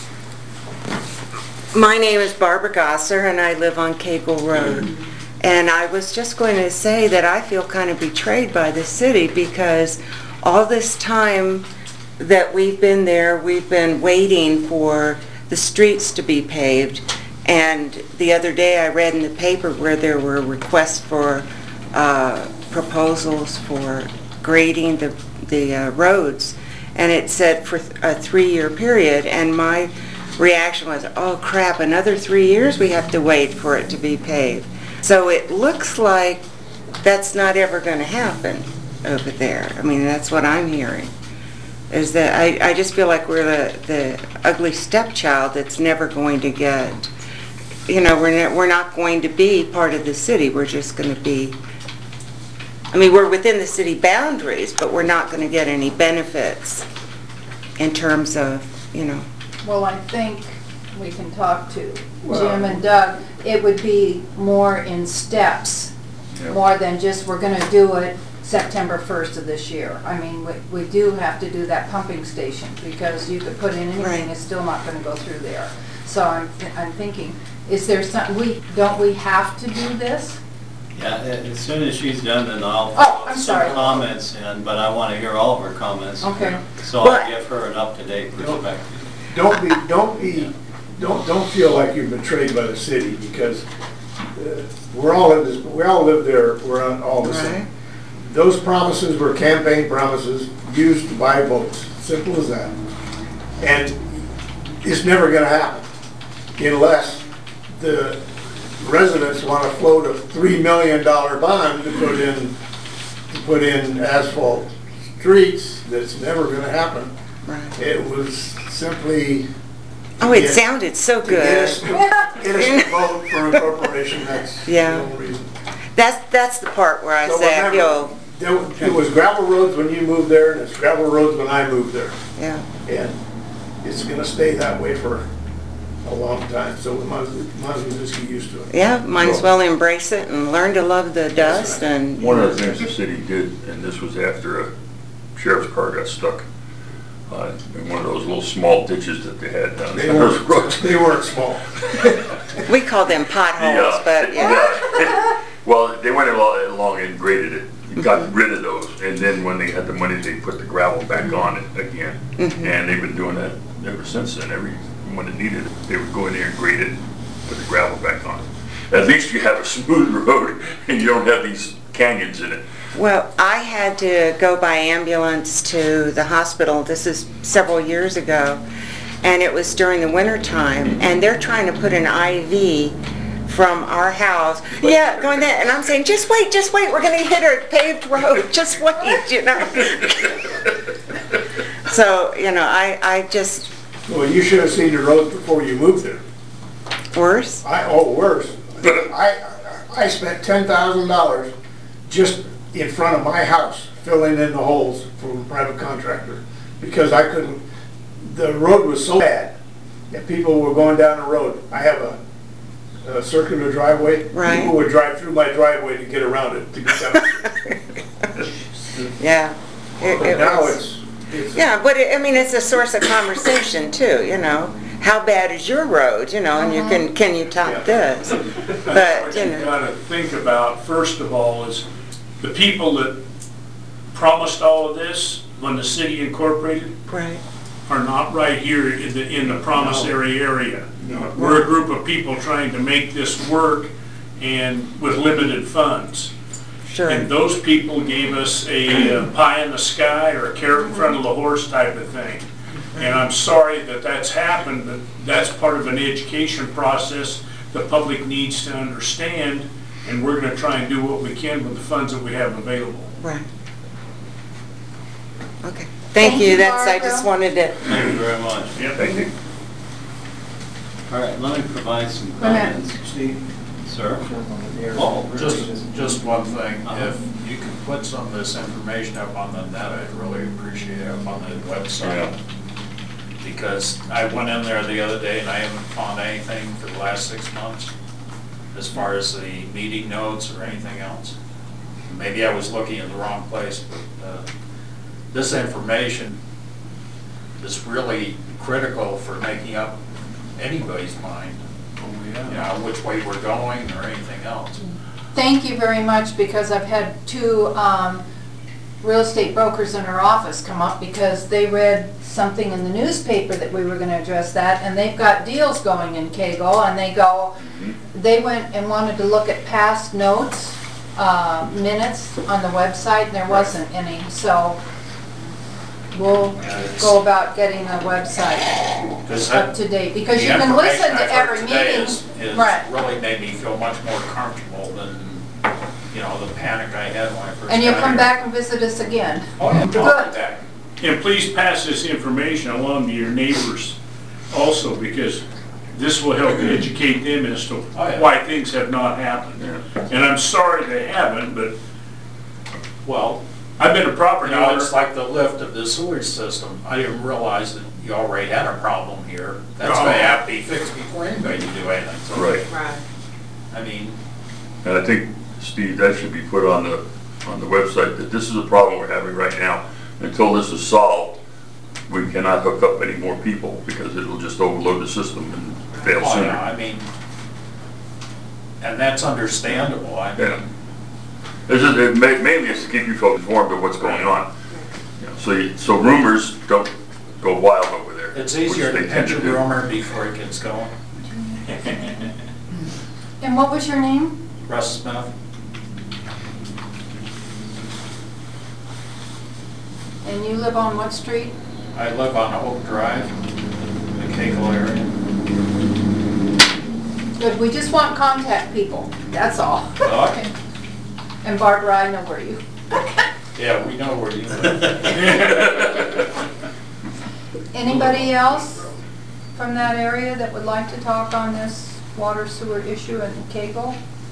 My name is Barbara Gosser and I live on Cagle Road. And I was just going to say that I feel kind of betrayed by the city because all this time that we've been there, we've been waiting for the streets to be paved. And the other day I read in the paper where there were requests for uh, proposals for grading the, the uh, roads. And it said for a three-year period. And my reaction was, oh crap, another three years we have to wait for it to be paved. So it looks like that's not ever going to happen over there. I mean, that's what I'm hearing. Is that I, I just feel like we're the, the ugly stepchild that's never going to get, you know, we're not, we're not going to be part of the city. We're just going to be, I mean, we're within the city boundaries, but we're not going to get any benefits in terms of, you know. Well, I think we can talk to Jim and Doug. It would be more in steps, Yeah. more than just, we're gonna do it September first of this year. I mean, we, we do have to do that pumping station, because you could put in anything, Right. it's still not gonna go through there. So I'm, I'm thinking, is there some, we, don't we have to do this? Yeah, a- as soon as she's done, then I'll Oh, I'm put sorry. some comments in, but I want to hear all of her comments. Okay. So But- I'll give her an up-to-date perspective. Don't be, don't be, don't, don't feel like you're betrayed by the city, because uh, we're all in this, we all live there, we're on all the Right. same. Those promises were campaign promises used to buy votes, simple as that. And it's never gonna happen unless the residents wanna float a three million dollar bond to put in, to put in asphalt streets. That's never gonna happen. Right. It was simply. Oh, it Yeah. sounded so to good. Get us to get us to vote for incorporation, that's the Yeah. only reason. That's, that's the part where I So say I remember, feel, there was- It was gravel roads when you moved there, and it's gravel roads when I moved there. yeah. And it's gonna stay that way for a long time, so we might as well might as well just get used to it. Yeah, might as well embrace it and learn to love the dust right. and. One of the things the city did, and this was after a sheriff's car got stuck uh, in one of those little small ditches that they had down They there. Those weren't, roads. they weren't small. We call them potholes, Yeah. but yeah. Well, they went al- along and graded it, got rid of those, and then when they had the money, they put the gravel back on it again. And they've been doing that ever since then. Every, when it needed it, they would go in there and grade it, put the gravel back on it. At least you have a smooth road and you don't have these canyons in it. Well, I had to go by ambulance to the hospital, this is several years ago, and it was during the winter time, and they're trying to put an I V from our house. Yeah, going there, and I'm saying, just wait, just wait, we're gonna hit a paved road, just wait, you know? So, you know, I, I just, Well, you should have seen the road before you moved there. worse? I, oh, worse. I, I spent ten thousand dollars just in front of my house filling in the holes from a private contractor, because I couldn't, the road was so bad that people were going down the road. I have a, a circular driveway. Right. People would drive through my driveway to get around it, to get down. Yeah. It- it Now was- it's, it's. Yeah, but it, I mean, it's a source of conversation too, you know? How bad is your road, you know, and you can, can you top this? But, What you you know, gotta think about, first of all, is the people that promised all of this when the city incorporated right, are not right here in the, in the promissory area. No. We're a group of people trying to make this work and with limited funds. sure. And those people gave us a uh, pie in the sky or a carrot in front of the horse type of thing. And I'm sorry that that's happened, but that's part of an education process the public needs to understand, and we're gonna try and do what we can with the funds that we have available. Right. Okay. Thank Thank you, you, that's, I just Barbara. wanted to, Thank you very much. Thank you. All right, let me provide some Go ahead. comments. Steve, Sir? on the air. Oh, Just, just one thing, Uh-huh. if you can put some of this information up on the net, I'd really appreciate it, up on the website. Yeah. Because I went in there the other day and I haven't found anything for the last six months as far as the meeting notes or anything else. Maybe I was looking in the wrong place, but uh, this information is really critical for making up anybody's mind. You know, which way we're going or anything else. Thank you very much, because I've had two um, real estate brokers in our office come up because they read something in the newspaper that we were going to address that, and they've got deals going in Cagle, and they go, they went and wanted to look at past notes, uh, minutes on the website, and there wasn't any, so we'll go about getting the website up to date, because you can listen to every meeting. Is, is Right. really made me feel much more comfortable than, you know, the panic I had when I first got And you'll come here. back and visit us again. Oh, yeah, I'll be Good. back. And please pass this information along to your neighbors also, because this will help educate them as to Oh, yeah. why things have not happened. And I'm sorry they haven't, but Well, I've been a property you know, owner. it's like the lift of the sewage system. I didn't realize that you already had a problem here. That's Oh. gonna have to be fixed before anybody can do anything. So, Right. Right. I mean, And I think, Steve, that should be put on the, on the website, that this is a problem we're having right now. Until this is solved, we cannot hook up any more people, because it'll just overload the system and fail oh, sooner. yeah, I mean, and that's understandable. I mean, Yeah. It's just, it ma- mainly is to keep you folks informed of what's going on. You know, So, you- so rumors don't go wild over there. it's which easier to they tend pitch a do. rumor before it gets going. And what was your name? Russ Smith? And you live on what street? I live on Oak Drive, in the Cagle area. Good, we just want contact people, that's all. Okay. And Barbara, I know where you. Yeah, we know where you live. Anybody else from that area that would like to talk on this water sewer issue in Cagle?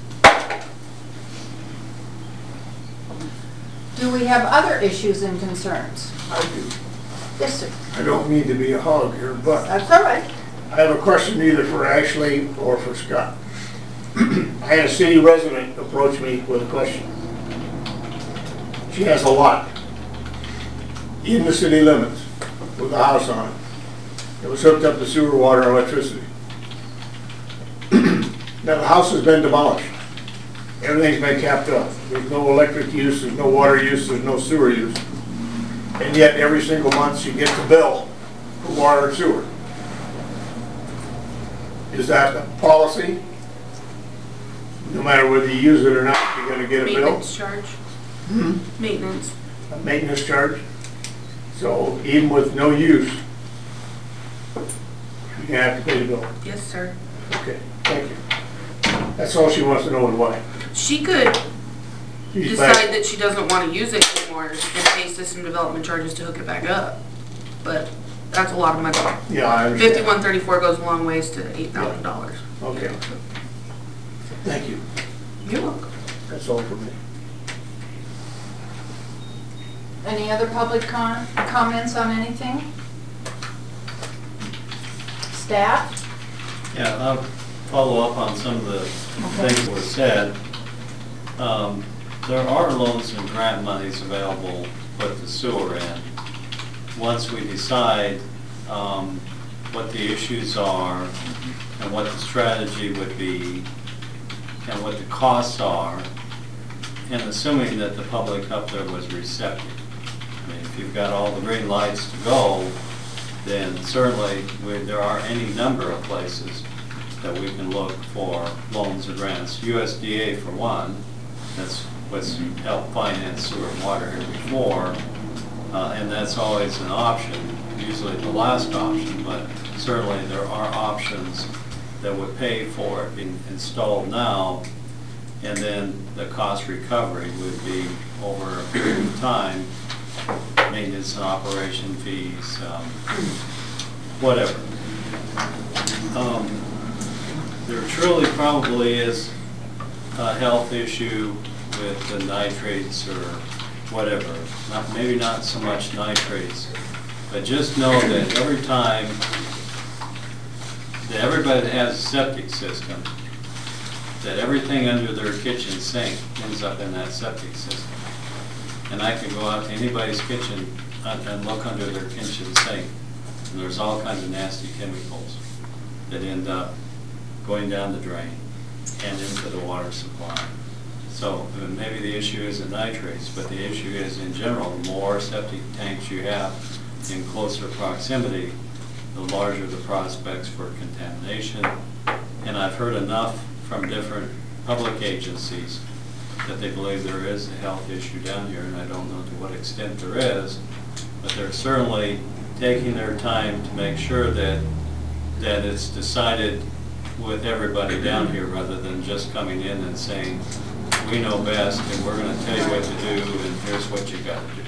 Do we have other issues and concerns? I do. Yes, sir. I don't mean to be a hog here, but That's all right. I have a question either for Ashley or for Scott. I had a city resident approach me with a question. She has a lot in the city limits with a house on it. It was hooked up to sewer, water, and electricity. Now the house has been demolished. Everything's been capped up. There's no electric use, there's no water use, there's no sewer use. And yet every single month she gets a bill for water and sewer. Is that a policy? No matter whether you use it or not, you're gonna get a bill? Maintenance charge. Hmm? Maintenance. A maintenance charge? So even with no use, you're gonna have to pay the bill? Yes, sir. Okay, thank you. That's all she wants to know is why. She could She's decide back. that she doesn't want to use it anymore and pay system development charges to hook it back up. But that's a lot of money. Yeah, I understand. Fifty-one thirty-four goes a long ways to eight thousand dollars. Okay. Thank you. You're welcome. That's all for me. Any other public con, comments on anything? Staff? Yeah, I'll follow up on some of the things that were said. Um, There are loans and grant monies available to put the sewer in. Once we decide um, what the issues are and what the strategy would be and what the costs are, and assuming that the public up there was receptive. I mean, if you've got all the green lights to go, then certainly we- there are any number of places that we can look for loans or grants. U S D A for one, that's what's helped finance sewer and water here before, uh, and that's always an option, usually the last option, but certainly there are options that would pay for it being installed now, and then the cost recovery would be over a period of time, maintenance and operation fees, um, whatever. Um, There truly probably is a health issue with the nitrates or whatever. Not, maybe not so much nitrates, but just know that every time that everybody that has a septic system, that everything under their kitchen sink ends up in that septic system. And I can go out to anybody's kitchen and look under their kitchen sink, and there's all kinds of nasty chemicals that end up going down the drain and into the water supply. So uh, maybe the issue isn't nitrates, but the issue is in general, the more septic tanks you have in closer proximity, the larger the prospects for contamination. And I've heard enough from different public agencies that they believe there is a health issue down here, and I don't know to what extent there is, but they're certainly taking their time to make sure that that it's decided with everybody down here rather than just coming in and saying, we know best and we're going to tell you what to do and here's what you got to do.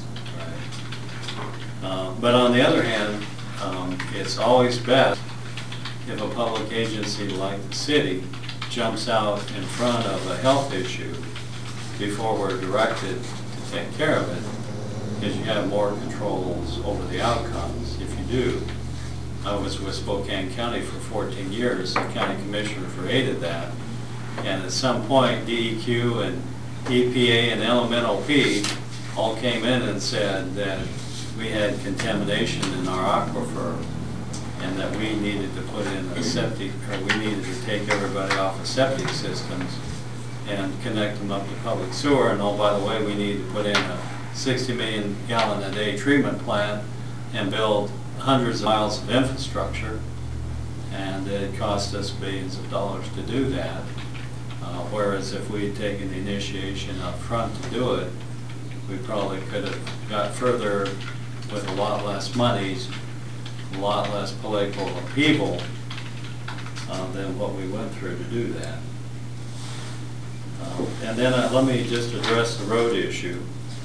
Right? Uh, but on the other hand, um, it's always best if a public agency like the city jumps out in front of a health issue before we're directed to take care of it, because you have more controls over the outcomes if you do. I was with Spokane County for fourteen years, the county commissioner for eight of that, and at some point D E Q and E P A and L M N O P all came in and said that we had contamination in our aquifer and that we needed to put in a septic, or we needed to take everybody off of septic systems and connect them up to public sewer, and oh, by the way, we need to put in a sixty million gallon a day treatment plant and build hundreds of miles of infrastructure, and it cost us billions of dollars to do that. Uh, whereas if we had taken the initiation up front to do it, we probably could have got further with a lot less monies, a lot less political upheaval uh, than what we went through to do that. Uh, and then uh, let me just address the road issue.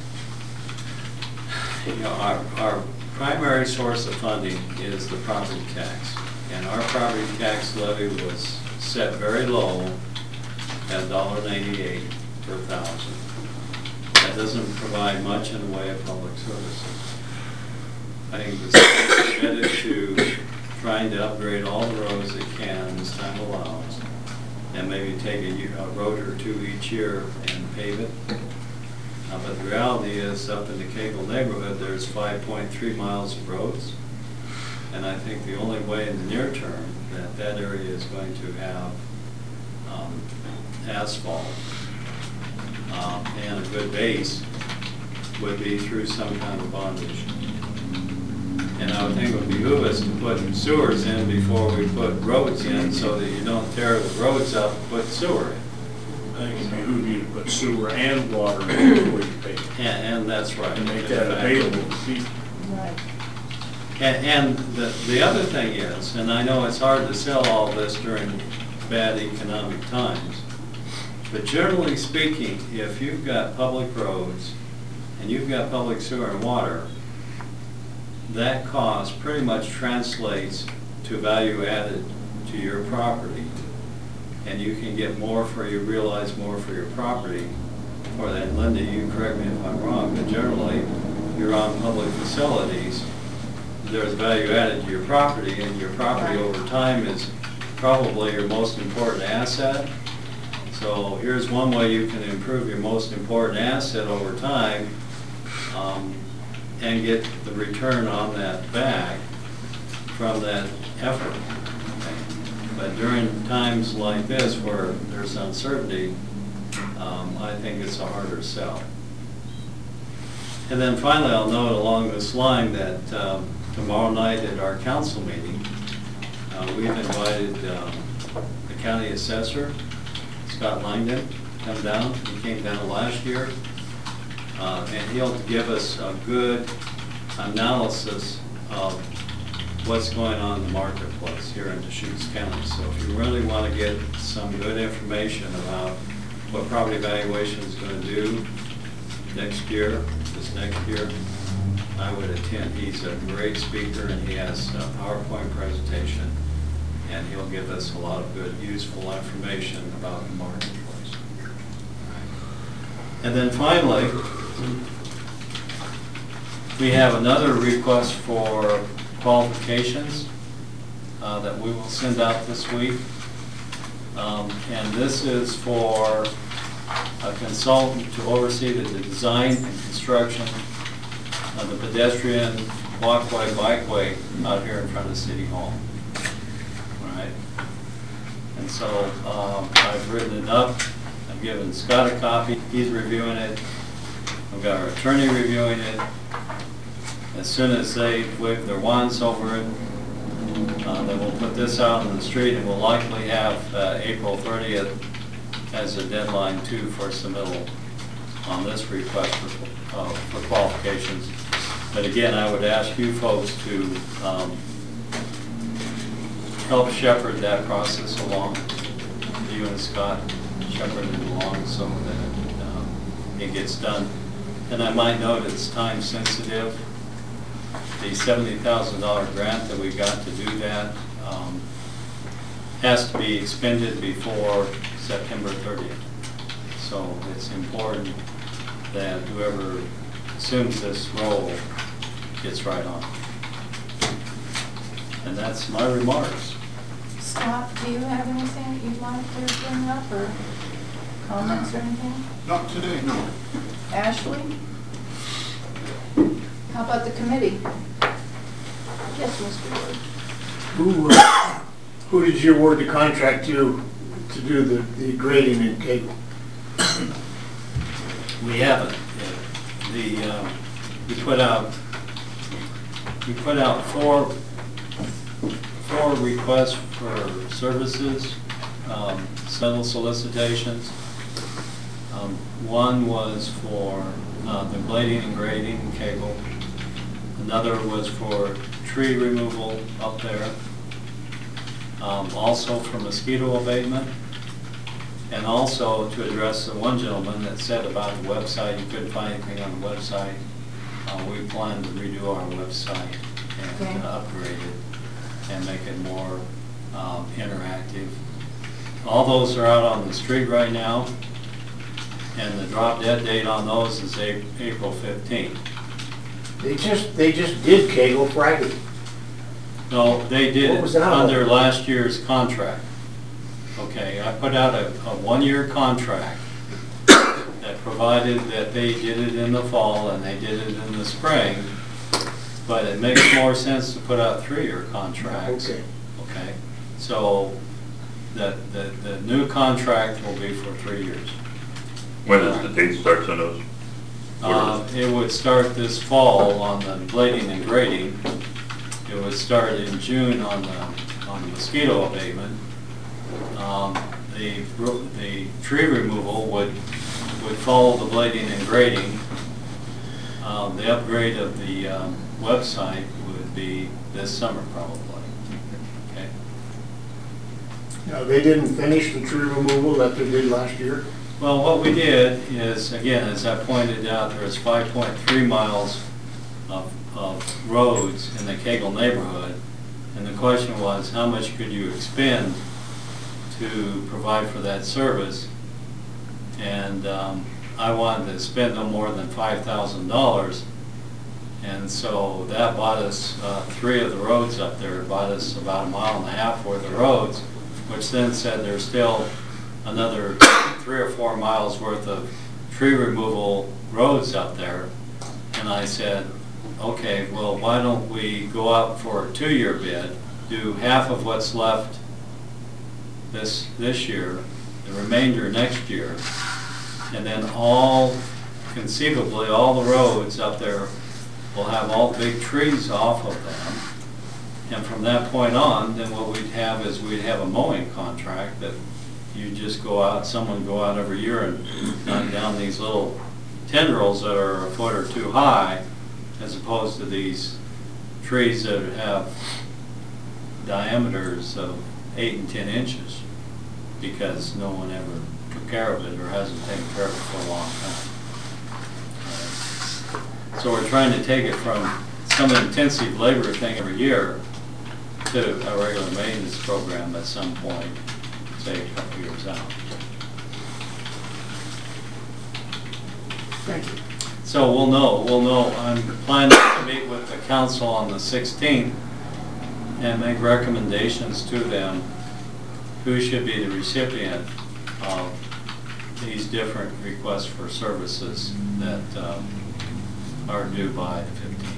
You know, our, our primary source of funding is the property tax, and our property tax levy was set very low at one dollar ninety-eight per thousand. That doesn't provide much in the way of public services. I think the state is committed to trying to upgrade all the roads it can as time allows, and maybe take a, year, a road or two each year and pave it. Uh, but the reality is, up in the Cagle neighborhood, there's five point three miles of roads, and I think the only way in the near term that that area is going to have um, asphalt um, and a good base would be through some kind of bond issue. And I would think it would behoove us to put sewers in before we put roads in, so that you don't tear the roads up and put sewer in. I think it'd behoove you to put sewer and water in before you pay. And, and that's right. And make that available to people. Right. And, and the, the other thing is, and I know it's hard to sell all this during bad economic times, but generally speaking, if you've got public roads and you've got public sewer and water, that cost pretty much translates to value added to your property. And you can get more for, you realize more for your property for that. Linda, you correct me if I'm wrong, but generally, you're on public facilities, there's value added to your property, and your property over time is probably your most important asset. So here's one way you can improve your most important asset over time um, and get the return on that back from that effort. But during times like this where there's uncertainty, um, I think it's a harder sell. And then finally, I'll note along this line that um, tomorrow night at our council meeting, uh, we've invited um, the county assessor, Scott Langdon, to come down. He came down last year, uh, and he'll give us a good analysis of what's going on in the marketplace here in Deschutes County. So if you really want to get some good information about what property valuation is going to do next year, this next year, I would attend. He's a great speaker and he has a PowerPoint presentation, and he'll give us a lot of good, useful information about the marketplace. And then finally, we have another request for qualifications uh, that we will send out this week. Um, and this is for a consultant to oversee the design and construction of the pedestrian walkway, bikeway out here in front of City Hall. All right. And so um, I've written it up. I've given Scott a copy. He's reviewing it. We've got our attorney reviewing it. As soon as they wave their wands over it, uh, then we'll put this out on the street, and we'll likely have uh, April thirtieth as a deadline too for submittal on this request for, uh, for qualifications. But again, I would ask you folks to um, help shepherd that process along. You and Scott shepherd it along so that um, it gets done. And I might note it's time sensitive. The seventy thousand dollar grant that we got to do that um, has to be expended before September thirtieth. So it's important that whoever assumes this role gets right on. And that's my remarks. Scott, do you have anything that you'd like to bring up or comments or anything? Not today, no. Ashley? How about the committee? Yes, Mister Ward. Who, uh, who did you award the contract to, to do the, the grading in Cable? We haven't yet. The, um, we put out, we put out four, four requests for services, um, several solicitations. Um, one was for uh, the blading and grading in Cable. Another was for tree removal up there. Um, also for mosquito abatement. And also to address the one gentleman that said about the website, you couldn't find anything on the website. Uh, we plan to redo our website and Okay. uh, upgrade it and make it more um, interactive. All those are out on the street right now, and the drop dead date on those is A- April fifteenth. They just, they just did Cable Friday. No, they did What it was that all under about? last year's contract. Okay, I put out a, a one-year contract that provided that they did it in the fall and they did it in the spring, but it makes more sense to put out three-year contracts. Okay. Okay, so the, the, the new contract will be for three years. When does the date start on those? Uh, it would start this fall on the blading and grading. It would start in June on the, on the mosquito abatement. Um, the, the tree removal would, would follow the blading and grading. Um, the upgrade of the, um, website would be this summer probably. Okay. No, they didn't finish the tree removal that they did last year? Well, what we did is, again, as I pointed out, there is five point three miles of, of roads in the Cagle neighborhood. And the question was, how much could you expend to provide for that service? And um, I wanted to spend no more than five thousand dollars. And so that bought us uh, three of the roads up there. It bought us about a mile and a half worth of roads, which then said there's still another three or four miles worth of tree removal roads up there. And I said, okay, well, why don't we go out for a two-year bid, do half of what's left this, this year, the remainder next year, and then all, conceivably, all the roads up there will have all the big trees off of them. And from that point on, then what we'd have is we'd have a mowing contract that you just go out, someone go out every year and knock down these little tendrils that are a foot or two high, as opposed to these trees that have diameters of eight and ten inches, because no one ever took care of it or hasn't taken care of it for a long time. Uh, So we're trying to take it from some intensive labor thing every year to a regular maintenance program at some point, say a couple years out. Thank you. So we'll know, we'll know. I'm planning to meet with the council on the sixteenth and make recommendations to them who should be the recipient of these different requests for services that um, are due by the fifteenth.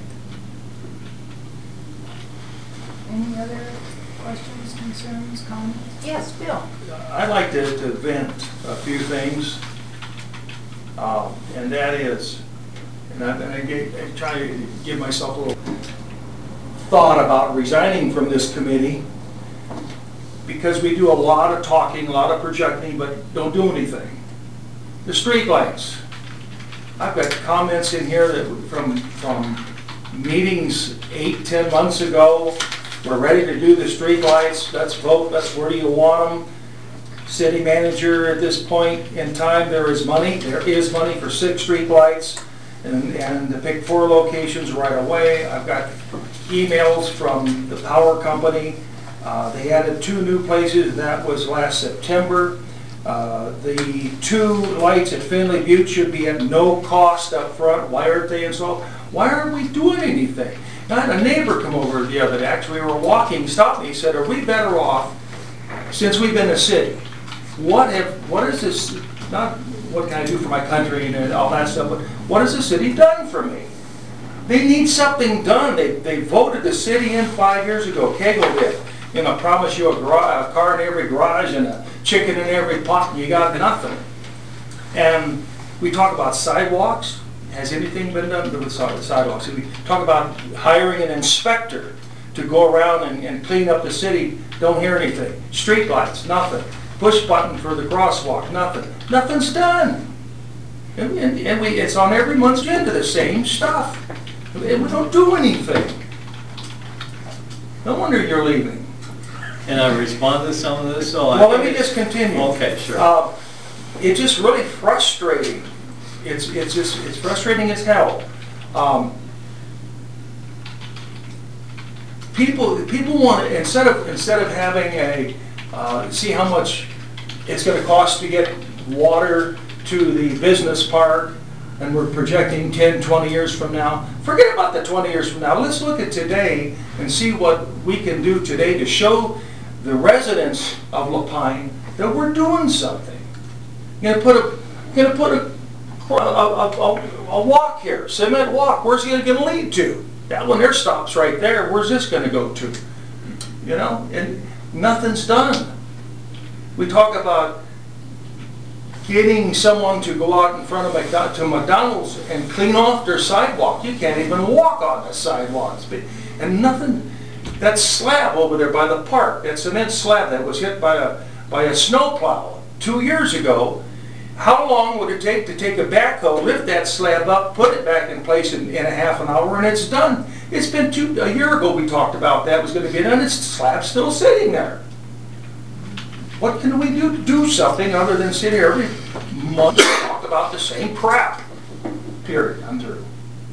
Any other questions, concerns, comments? Yes, Bill? I'd like to, to vent a few things, uh, and that is, and I'm, and I gave, I try to give myself a little thought about resigning from this committee, because we do a lot of talking, a lot of projecting, but don't do anything. The streetlights. I've got comments in here that from, from meetings eight, ten months ago. We're ready to do the streetlights. Let's vote. Let's, where do you want them? City manager, at this point in time, there is money. There is money for six streetlights, and, and to pick four locations right away. I've got emails from the power company. Uh, they added two new places, and that was last September. Uh, the two lights at Finley Butte should be at no cost up front. Why aren't they installed? Why aren't we doing anything? I had a neighbor come over the other day, actually we were walking, stopped me, he said, are we better off since we've been a city? What have, what is this, not what can I do for my country and all that stuff, but what has the city done for me? They need something done. They, they voted the city in five years ago, Kegel did. You know, promise you a, garage, a car in every garage and a chicken in every pot, and you got nothing. And we talk about sidewalks. Has anything been done with sidewalks? We talk about hiring an inspector to go around and, and clean up the city. Don't hear anything. Street lights, nothing. Push button for the crosswalk, nothing. Nothing's done. And, and, and we, it's on every month's agenda, the same stuff. And we don't do anything. No wonder you're leaving. Can I respond to some of this? So Well, I let me just continue. Okay, sure. Uh, it's just really frustrating. It's, it's just, it's frustrating as hell. Um, people, people want to, instead of, instead of having a, uh, see how much it's going to cost to get water to the business park, and we're projecting ten, twenty years from now. Forget about the twenty years from now. Let's look at today and see what we can do today to show the residents of La Pine that we're doing something. You're going to put a, you're going to put a A, a, a, a walk here, cement walk. Where's it going to lead to? That one there stops right there. Where's this going to go to? You know, and nothing's done. We talk about getting someone to go out in front of McDonald's, to McDonald's and clean off their sidewalk. You can't even walk on the sidewalks. And nothing, that slab over there by the park, that cement slab that was hit by a, by a snowplow two years ago, how long would it take to take a backhoe, lift that slab up, put it back in place in, in a half an hour, and it's done? It's been two, a year ago we talked about that was going to be done, it's slab's still sitting there. What can we do to do something other than sit here every month and talk about the same crap? Period. I'm through.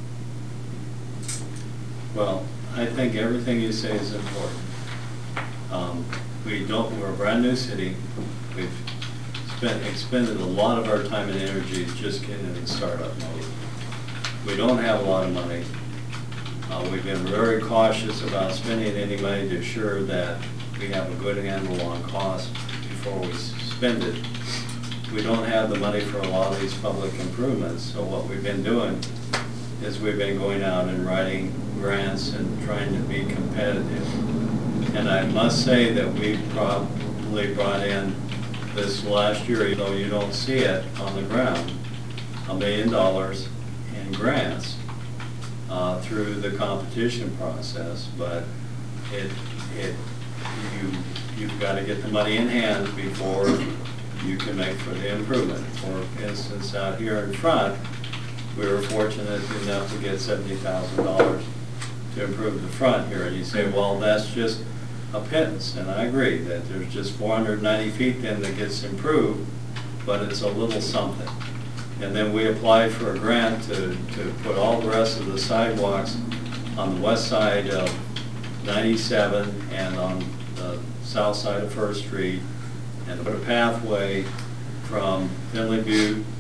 Well, I think everything you say is important. Um, we don't, we're a brand new city. We've spent, expended a lot of our time and energy just getting in the startup mode. We don't have a lot of money. Uh, we've been very cautious about spending any money to ensure that we have a good handle on costs before we spend it. We don't have the money for a lot of these public improvements, so what we've been doing is we've been going out and writing grants and trying to be competitive. And I must say that we've probably brought in this last year, though you don't see it on the ground, a million dollars in grants uh, through the competition process, but it, it, you, you've got to get the money in hand before you can make for the improvement. For instance, out here in front, we were fortunate enough to get seventy thousand dollars to improve the front here. And you say, well, that's just a pittance. And I agree that there's just four hundred ninety feet then that gets improved, but it's a little something. And then we applied for a grant to, to put all the rest of the sidewalks on the west side of ninety-seven and on the south side of First Street, and to put a pathway from Finley Butte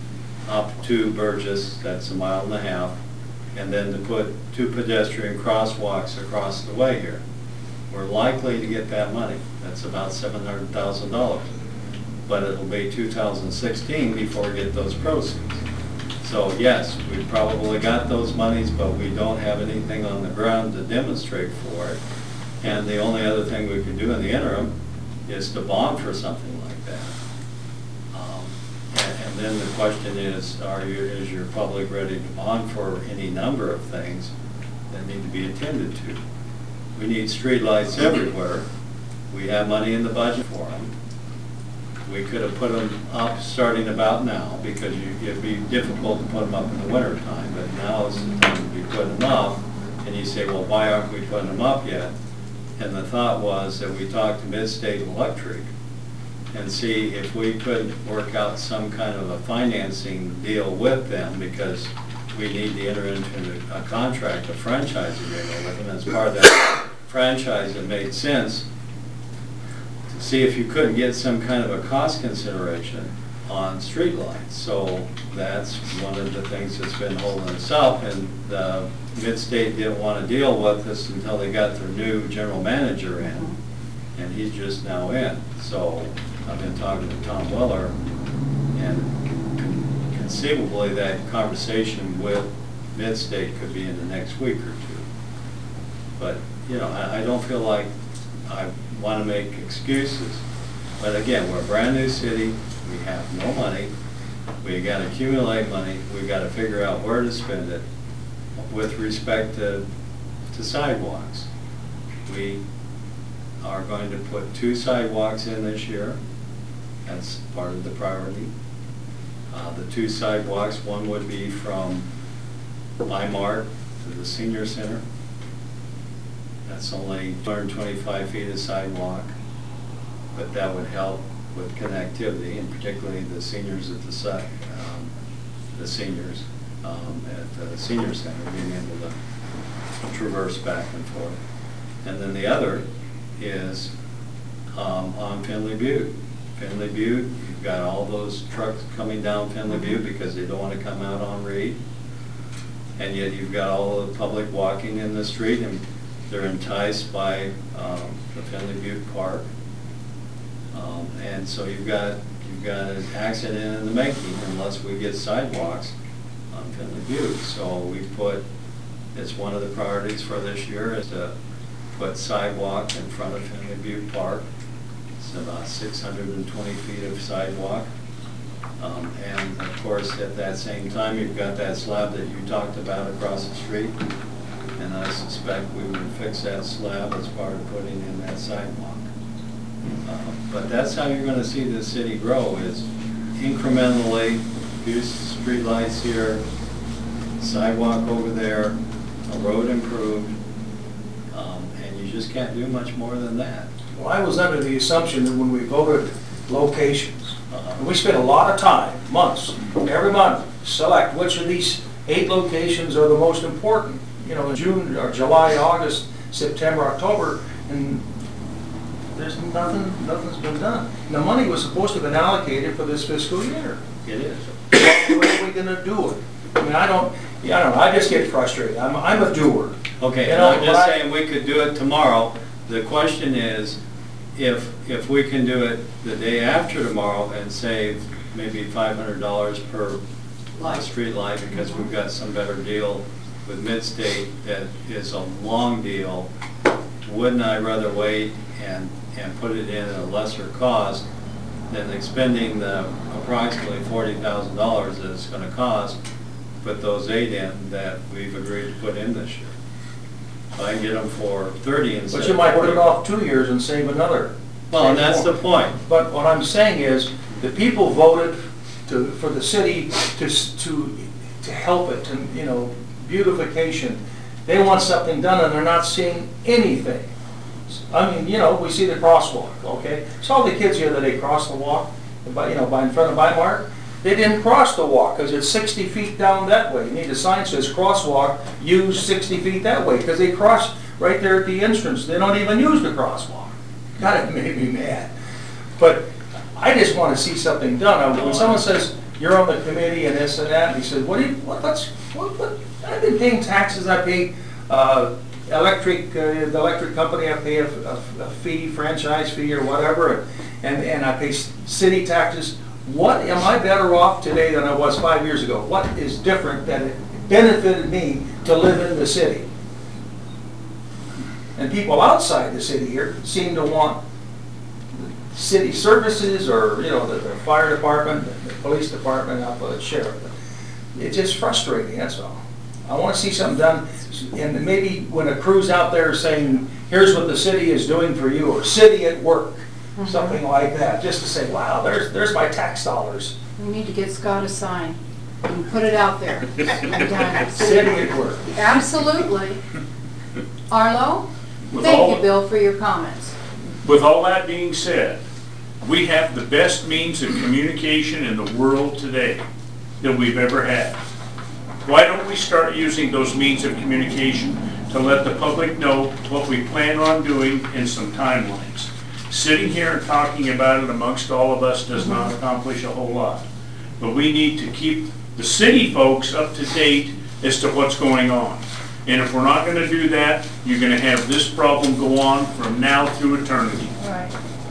up to Burgess, that's a mile and a half, and then to put two pedestrian crosswalks across the way here. We're likely to get that money. That's about seven hundred thousand dollars. But it'll be two thousand sixteen before we get those proceeds. So yes, we probably got those monies, but we don't have anything on the ground to demonstrate for it. And the only other thing we could do in the interim is to bond for something like that. Um, and, and then the question is, are you, is your public ready to bond for any number of things that need to be attended to? We need streetlights everywhere. We have money in the budget for them. We could have put them up starting about now, because you, it'd be difficult to put them up in the winter time, but now is the time to be putting them up. And you say, well, why aren't we putting them up yet? And the thought was that we talk to Mid-State Electric and see if we could work out some kind of a financing deal with them, because we need to enter into a contract, a franchise agreement with them. As part of that franchise, it made sense to see if you couldn't get some kind of a cost consideration on streetlights. So that's one of the things that's been holding us up, and the Mid-State didn't want to deal with us until they got their new general manager in, and he's just now in. So I've been talking to Tom Weller, and conceivably that conversation with Mid-State could be in the next week or two. But, you know, I, I don't feel like I want to make excuses. But again, we're a brand new city, we have no money, we got to accumulate money, we got to figure out where to spend it with respect to, to sidewalks. We are going to put two sidewalks in this year. That's part of the priority. Uh, the two sidewalks, one would be from Bi-Mart to the senior center. That's only two hundred twenty-five feet of sidewalk, but that would help with connectivity, and particularly the seniors at the site, um, the seniors um, at the senior center being able to traverse back and forth. And then the other is um, on Finley Butte. Finley Butte, you've got all those trucks coming down Finley Butte because they don't want to come out on Reed, and yet you've got all the public walking in the street, and they're enticed by um, the Finley Butte Park. Um, and so you've got you've got an accident in the making unless we get sidewalks on Finley Butte. So we put, it's one of the priorities for this year is to put sidewalk in front of Finley Butte Park. It's about six hundred twenty feet of sidewalk. Um, and of course at that same time you've got that slab that you talked about across the street. And I suspect we would fix that slab as part of putting in that sidewalk. Uh, but that's how you're going to see the city grow, is incrementally, use streetlights here, sidewalk over there, a road improved, um, and you just can't do much more than that. Well, I was under the assumption that when we voted locations, Uh-huh. and we spent a lot of time, months, every month, select which of these eight locations are the most important. You know, in June, or July, August, September, October, and there's nothing, nothing's been done. And the money was supposed to have been allocated for this fiscal year. It is. When are we gonna do it? I mean, I don't, yeah, I don't know, I just get frustrated. I'm, I'm a doer. Okay, You and know, I'm but just I- saying we could do it tomorrow. The question is, if, if we can do it the day after tomorrow and save maybe five hundred dollars per street light, because we've got some better deal with Mid-State that is a long deal, wouldn't I rather wait and, and put it in at a lesser cost than expending the approximately forty thousand dollars that it's going to cost, put those eight in that we've agreed to put in this year? So I can get them for thirty instead But of you might put it forty. off two years and save another. Well, and that's the point. But what I'm saying is, the people voted to, for the city to, s- to, to help it, and, you know, beautification. They want something done and they're not seeing anything. I mean, you know, we see the crosswalk, okay? Saw the kids the other day cross the walk, by, you know, by in front of Bi-Mart. They didn't cross the walk because it's sixty feet down that way. You need a sign that says crosswalk, use sixty feet that way, because they cross right there at the entrance. They don't even use the crosswalk. God, it made me mad. But I just want to see something done. When someone says, you're on the committee and this and that, and he said, what do you, what, what's, what, what, I've been paying taxes, I pay, uh, electric, uh, the electric company, I pay a, a, a fee, franchise fee or whatever, and, and I pay s- city taxes. What, am I better off today than I was five years ago? What is different that it benefited me to live in the city? And people outside the city here seem to want city services, or, you know, the, the fire department, the, the police department, up the sheriff. It's just frustrating, that's all. I want to see something done, and maybe when a crew's out there saying, here's what the city is doing for you, or city at work, Mm-hmm. something like that, just to say, wow, there's, there's my tax dollars. We need to get Scott a sign and put it out there. City at work. Absolutely. Arlo? With Thank all- you, Bill, for your comments. With all that being said, we have the best means of communication in the world today that we've ever had. Why don't we start using those means of communication to let the public know what we plan on doing in some timelines? Sitting here and talking about it amongst all of us does not accomplish a whole lot. But we need to keep the city folks up to date as to what's going on. And if we're not going to do that, you're going to have this problem go on from now through eternity. Right.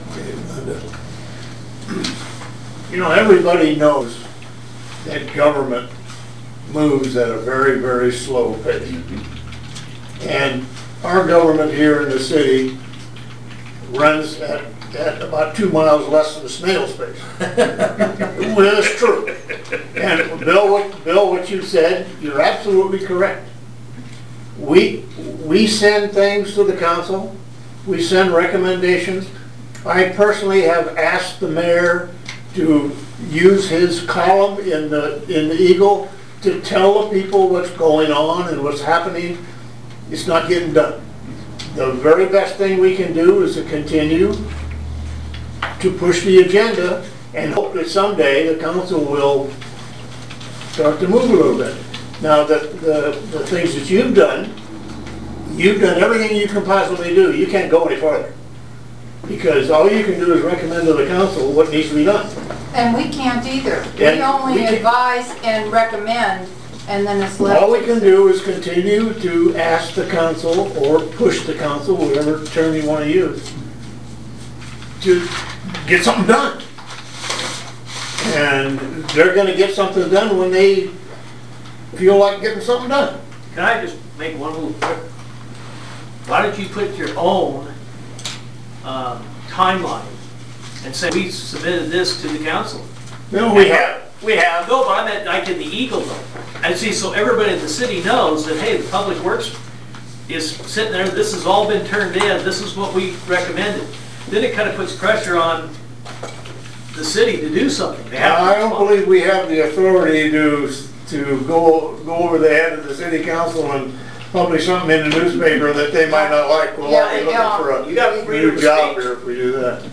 You know, everybody knows that government moves at a very, very slow pace. And our government here in the city runs at, at about two miles less than a snail's pace. Well, it's true. And Bill, what, Bill, what you said, you're absolutely correct. We, we send things to the council, we send recommendations. I personally have asked the mayor to use his column in the, in the Eagle to tell the people what's going on and what's happening. It's not getting done. The very best thing we can do is to continue to push the agenda and hope that someday the council will start to move a little bit. Now, the, the, the things that you've done, you've done everything you can possibly do. You can't go any farther. Because all you can do is recommend to the council what needs to be done. And we can't either. We And only we can- advise and recommend, and then it's left. All we can do is continue to ask the council, or push the council, whatever term you want to use, to get something done. And they're gonna get something done when they feel like getting something done. Can I just make one little quick? Why don't you put your own um, timeline and say, we submitted this to the council? No, we have. We have, no, but I meant like in the Eagle though. And see, so everybody in the city knows that, hey, the Public Works is sitting there, this has all been turned in, this is what we recommended. Then it kind of puts pressure on the city to do something. They have to I don't respond. believe we have the authority to, to go, go over the head of the city council and publish something in the newspaper that they might not like. We'll all be Yeah, looking for you got a freedom new of job speech. here if we do that.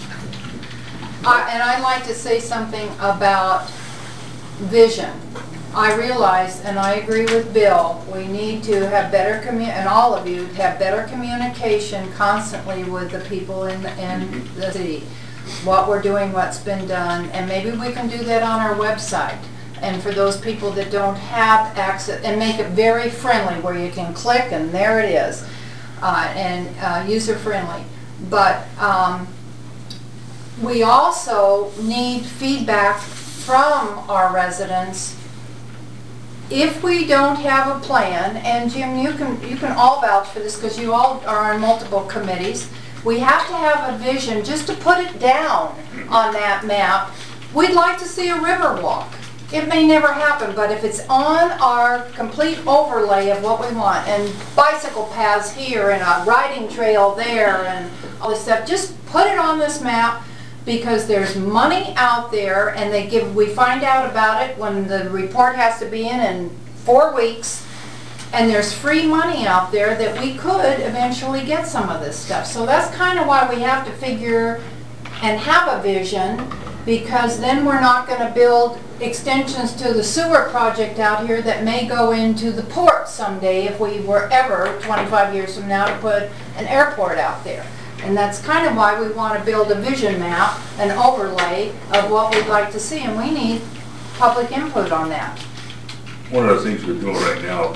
I- And I'd like to say something about vision. I realize, and I agree with Bill, we need to have better commu, and all of you, have better communication constantly with the people in, the- in the city. What we're doing, what's been done, and maybe we can do that on our website. And for those people that don't have access, and make it very friendly, where you can click and there it is, uh, and uh, user-friendly. But um, we also need feedback from our residents. If we don't have a plan, and Jim, you can, you can all vouch for this because you all are on multiple committees, we have to have a vision, just to put it down on that map. We'd like to see a river walk. It may never happen, but if it's on our complete overlay of what we want, and bicycle paths here, and a riding trail there, and all this stuff, just put it on this map, because there's money out there, and they give, we find out about it when the report has to be in in four weeks, and there's free money out there that we could eventually get some of this stuff. So that's kind of why we have to figure and have a vision, because then we're not going to build extensions to the sewer project out here that may go into the port someday if we were ever, twenty-five years from now, to put an airport out there. And that's kind of why we want to build a vision map, an overlay of what we'd like to see, and we need public input on that. One of the things we're doing right now,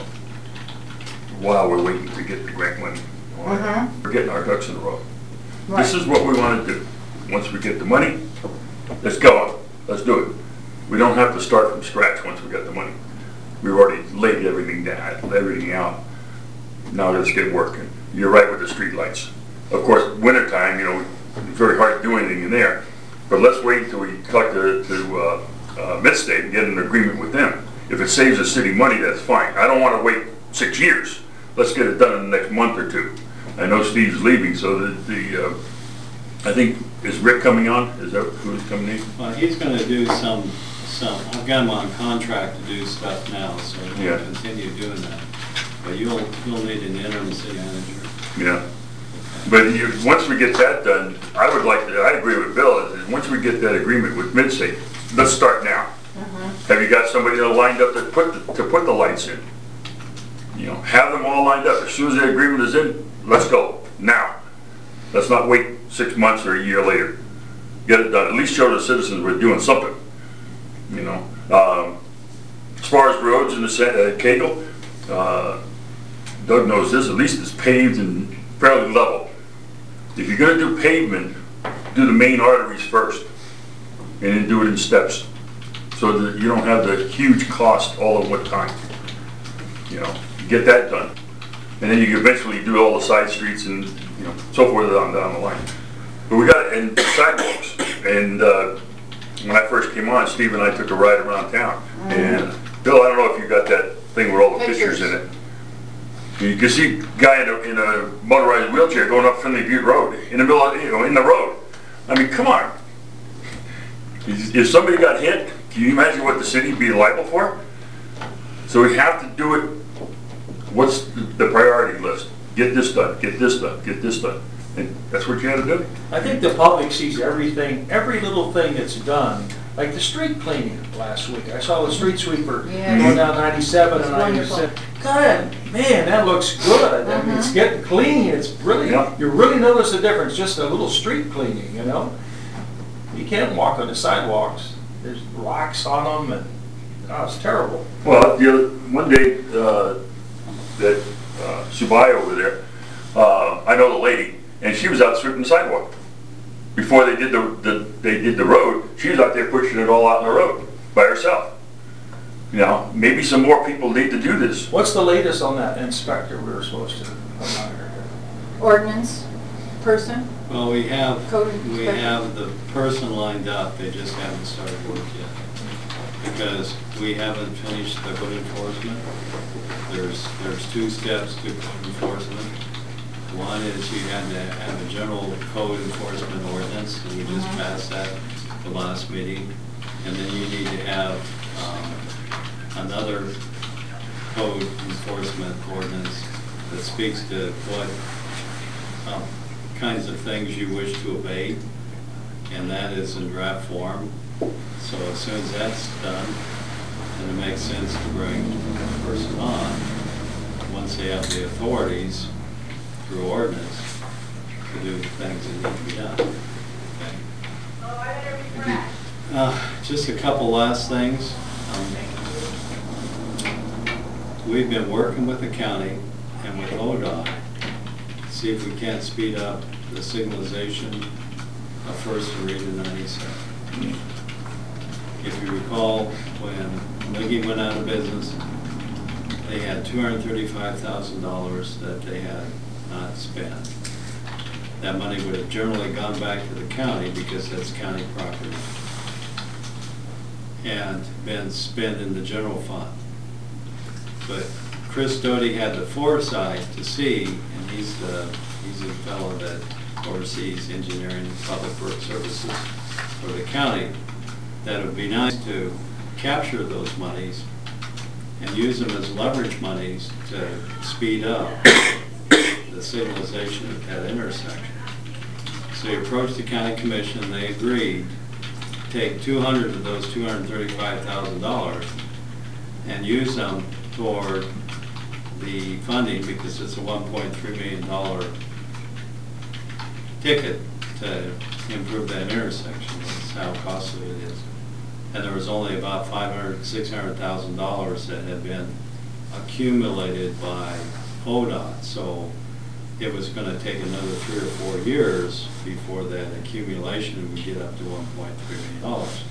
while we're waiting to get the grant money, Mhm. we're getting our ducks in a row. Right. This is what we want to do. Once we get the money, let's go. Let's do it. We don't have to start from scratch once we get the money. We've already laid everything down, everything out. Now let's get working. You're right with the street lights. Of course, wintertime, you know, it's very hard to do anything in there. But let's wait until we talk to, to uh, uh, Midstate and get an agreement with them. If it saves the city money, that's fine. I don't want to wait six years. Let's get it done in the next month or two. I know Steve's leaving, so the, the uh, I think, is Rick coming on? Is that who's coming in? Well, he's gonna do some, some, I've got him on contract to do stuff now, so he'll Yeah. continue doing that. But you'll, you'll need an interim city manager. Yeah. But you, once we get that done, I would like to, I agree with Bill, is once we get that agreement with Midstate, let's start now. Have you got somebody that lined up to put, the- to put the lights in? You know, have them all lined up. As soon as the agreement is in, let's go, now. Let's not wait six months or a year later. Get it done. At least show the citizens we're doing something, you know. Um, as far as roads in the sa- uh, Cagle, uh, Doug knows this, at least it's paved and fairly level. If you're gonna do pavement, do the main arteries first, and then do it in steps, so that you don't have the huge cost all at one time. You know, get that done. And then you can eventually do all the side streets and, you know, so forth on down the line. But we got, and sidewalks, and uh, when I first came on, Steve and I took a ride around town. And Bill, I don't know if you got that thing with all the pictures in it. You can see a guy in a, in a motorized wheelchair going up Finley Butte Road, in the middle of, you know, in the road. I mean, come on. If somebody got hit, can you imagine what the city would be liable for? So we have to do it. What's the priority list? Get this done, get this done, get this done. And that's what you had to do. I think the public sees everything, every little thing that's done, like the street cleaning last week. I saw the street sweeper Yes. going down ninety-seven It's and wonderful. ninety-six. God, man, that looks good. I mean, it's getting clean. It's really, Yeah. you really notice the difference, just a little street cleaning, you know? You can't walk on the sidewalks. There's rocks on them and, oh, it's terrible. Well, the other, one day, uh, that uh, Subai over there, uh, I know the lady, and she was out sweeping the sidewalk. Before they did the, the they did the road, she was out there pushing it all out in the road by herself. You know, maybe some more people need to do this. What's the latest on that inspector we were supposed to hire? Ordinance person? Well, we have, Code we inspector. have the person lined up, they just haven't started work yet. Because we haven't finished the code enforcement. There's, there's two steps to code enforcement. One is you had to have a general code enforcement ordinance, and we just passed that the last meeting. And then you need to have um, another code enforcement ordinance that speaks to what um, kinds of things you wish to abate, and that is in draft form. So as soon as that's done, then it makes sense to bring the person on, once they have the authorities through ordinance to do the things that need to be done. Okay. Uh, just a couple last things. Um, we've been working with the county and with O D O T to see if we can't speed up the signalization of First and Region ninety-seven. If you recall, when Liggy went out of business, they had two hundred thirty-five thousand dollars that they had not spent. That money would have generally gone back to the county because that's county property, and been spent in the general fund. But Chris Doty had the foresight to see, and he's the he's a fellow that oversees engineering and public works services for the county, that it would be nice to capture those monies and use them as leverage monies to speed up the signalization at that intersection. So he approached the county commission, and they agreed to take two hundred of those two hundred thirty-five thousand dollars and use them toward the funding, because it's a one point three million dollar ticket to improve that intersection. That's how costly it is. and there was only about five hundred, six hundred thousand dollars that had been accumulated by O D O T. So it was gonna take another three or four years before that accumulation would get up to one point three million dollars.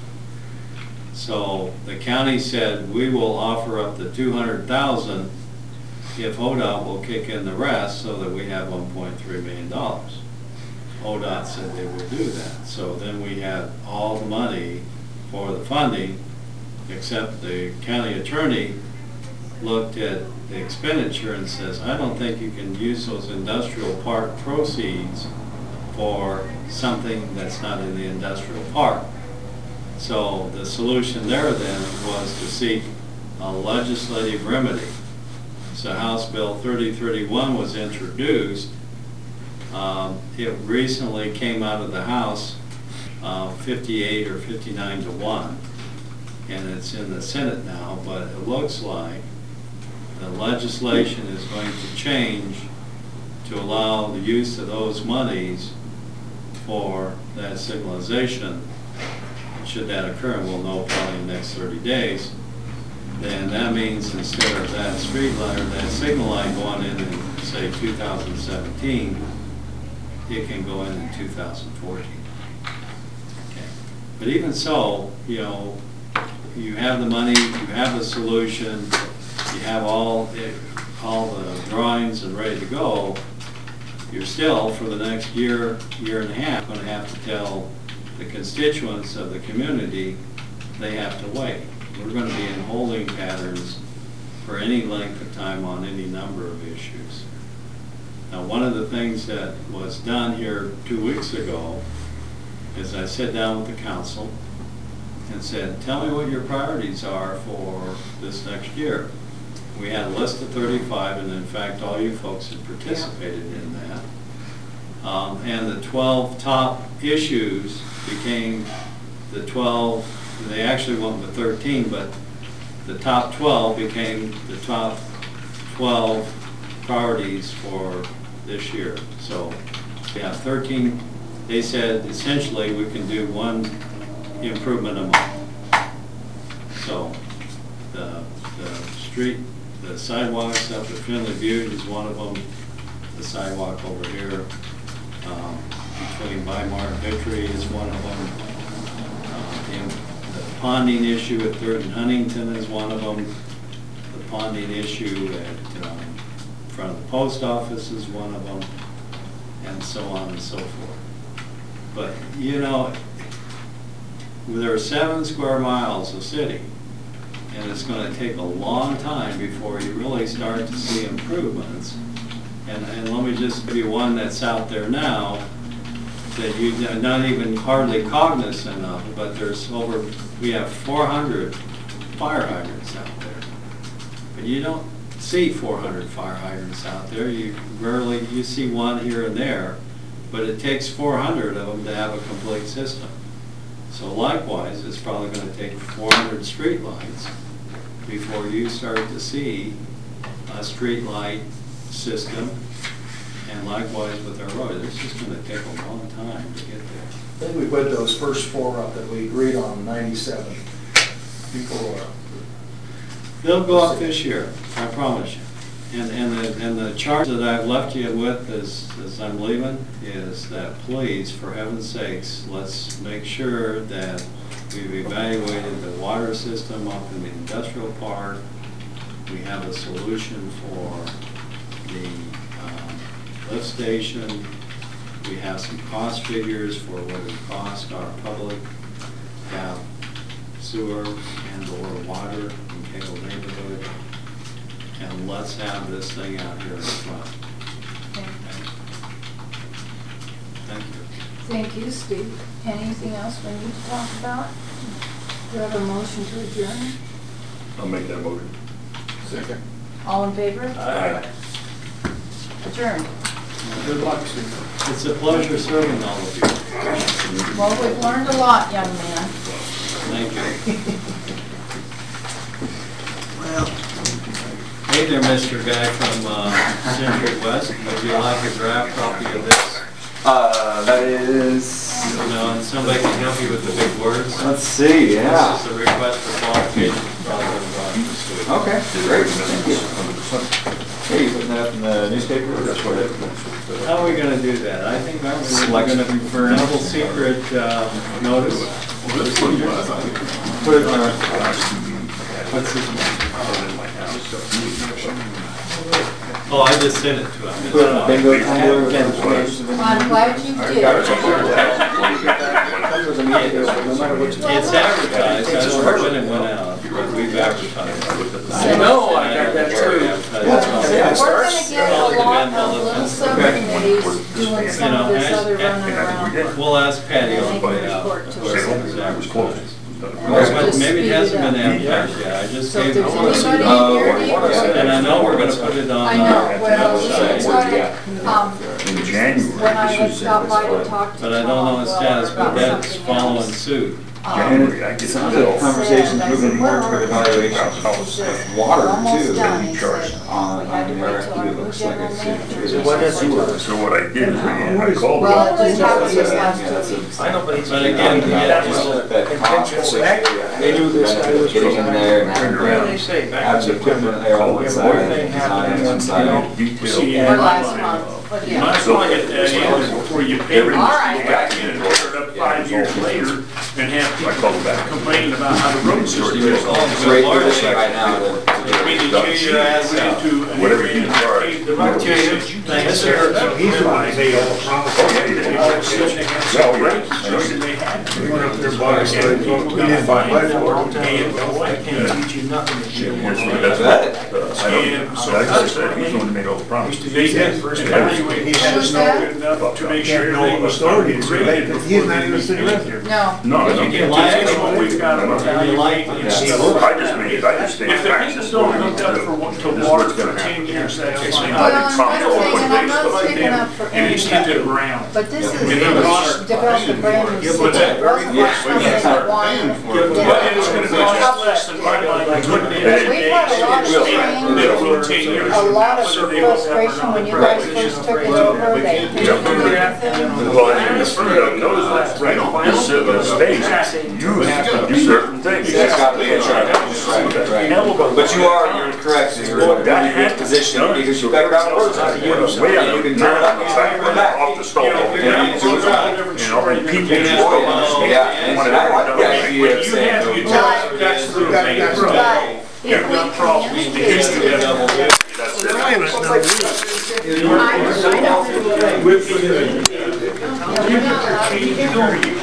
So the county said, we will offer up to two hundred thousand if O D O T will kick in the rest so that we have one point three million dollars. O D O T said they would do that. So then we had all the money for the funding, except the county attorney looked at the expenditure and says, I don't think you can use those industrial park proceeds for something that's not in the industrial park. So the solution there then was to seek a legislative remedy. So House Bill thirty thirty-one was introduced. Um, it recently came out of the House uh, fifty-eight or fifty-nine to one, and it's in the Senate now, but it looks like the legislation is going to change to allow the use of those monies for that signalization. Should that occur, and we'll know probably in the next thirty days, then that means instead of that street light or that signal light going in in, say, two thousand seventeen, it can go in in two thousand fourteen. Okay. But even so, you know, you have the money, you have the solution, you have all, it, all the drawings and ready to go, you're still, for the next year, year and a half, going to have to tell the constituents of the community they have to wait. We're going to be in holding patterns for any length of time on any number of issues. Now, one of the things that was done here two weeks ago is I sat down with the council and said, tell me what your priorities are for this next year. We had a list of thirty-five, and in fact, all you folks had participated in that. Um, and the twelve top issues became the twelve, they actually went with thirteen, but the top twelve became the top twelve priorities for this year. So we have thirteen, they said essentially we can do one improvement a month. So the, the street, the sidewalks up at Finley Butte is one of them, the sidewalk over here um, between Weimar and Victory is one of them. Uh, the ponding issue at Third and Huntington is one of them. The ponding issue at um, in front of the post office is one of them, and so on and so forth. But you know, there are seven square miles of city, and it's going to take a long time before you really start to see improvements. And, and let me just give you one that's out there now that you're not even hardly cognizant of, but there's over, we have four hundred fire hydrants out there. But you don't see four hundred fire hydrants out there. You rarely, you see one here and there, but it takes four hundred of them to have a complete system. So likewise, it's probably going to take four hundred street lights before you start to see a street light system, and likewise with our road. It's just going to take a long time to get there. I think we put those first four up that we agreed on, ninety-seven, before. uh, They'll go up this year, I promise you. And, and the, and the charge that I've left you with as, as I'm leaving is that please, for heaven's sakes, let's make sure that we've evaluated the water system up in the industrial park. We have a solution for the um, lift station. We have some cost figures for what it costs our public to have sewer and or water in Cagle neighborhood. And let's have this thing out here in front. Okay. Thank you. Thank you, Steve. Anything else we need to talk about? Do you have a motion to adjourn? I'll make that motion. Second. All in favor? Aye. Adjourned. Good luck, Steve. It's a pleasure serving all of you. Well, we've learned a lot, young man. Thank you. Well, hey there, Mister Guy from uh, Century West. Would you like a draft copy of this? Uh, that is You know, and somebody can help you with the big words. Let's see, yeah. This is a request for qualification for Broadwood Road. Okay, great, thank you. Hey, you putting that up in the newspaper? Or that's what it- How are we gonna do that? I think I'm Selection gonna confirmed. double secret, um, notice. Put it on our, What's his name? Oh, I just sent it to him. put it on bingo tumbler with information. I'm glad you did. No matter what you. It's advertised, I don't know when it went out, but we've advertised. I know, I got that too. Yeah. We're gonna get a lot of little subcommittees doing You some know, of this other running ask- around. we'll ask Patty on the way out. Of course, it was advertised. But maybe it hasn't been advertised yet, I just So if gave there's it. anybody Uh, in your what- neighborhood. And I know we're gonna put it on. I uh, know, well, the we website. tried it, um, In January. when I had stopped by to talk to But I don't know Tom the status, Weller but about that's something following else. suit. um, January, I get Some of it. the conversations moving more toward evaluation He says, of water almost too, done, he charged said. on, We had on to the wait R F till Q, our it new looks like general it's. manager. it's- What is it? So what I did is I I called. Well, her. it just happened this last Yeah, two that's a- weeks. I know, but he's. But again, Yeah, yeah, just well, that cost associated. They knew this guy was. Getting in there and Turned What around. did they say? Back in having the September. equipment there on one We have side, one thing design on happening, one you side. know. Detail. Or last month, but You might yeah. as well get that in before you pay. Everything's All right. Back in and start up five years later and have I called people back. complaining about how the road system is. It's great position right now to, to I mean, get they it. chew your ass out. Whatever you charge. The road system, Thanks, sir. So he's the one that made all the promises. Oh, yeah, he did. All the shit they had, so great, just they had. And people got fined for it, and I can't teach you nothing. That's what, uh, I don't, like I said, he's the one that made all the promises. They did evaluate, he had us know good enough to make sure everything was graded. He's not even a city resident. No. No, I You don't. can lie That's what we've got to evaluate and see. I just made, I just stayed If the facts, people this is what don't we need hook up to for, do. what- to This is water what's for gonna ten happen. years, that's Well, fine. Well, I'm not saying, and I'm not But sticking up for It needs to get to the anybody, ground. but this is, And then cost- developed a brand new Yeah, city. but that- It wasn't like something that wanted. But it is gonna cost less than my line putting in. Because we've had a lot of rain, It will take years. a lot of Whether they hook up or frustration not. when you guys first took it over, they didn't do anything. Well, and the street knows that, you know, this is the state, you have to do certain things. You just got to be in charge. Right, right. But you are, you're correct, you're in a really good position because you've got gravel roads out here. Way out And you of can the turn it up town, and turn it back. off the stove. And you do it right. You know, and people just Oh, go, yeah. Yeah, and I like the idea of You saying, have, you no. tell, that's the main But problem. if You've we got problems. communicate. that's it. I, I don't. With the, uh, you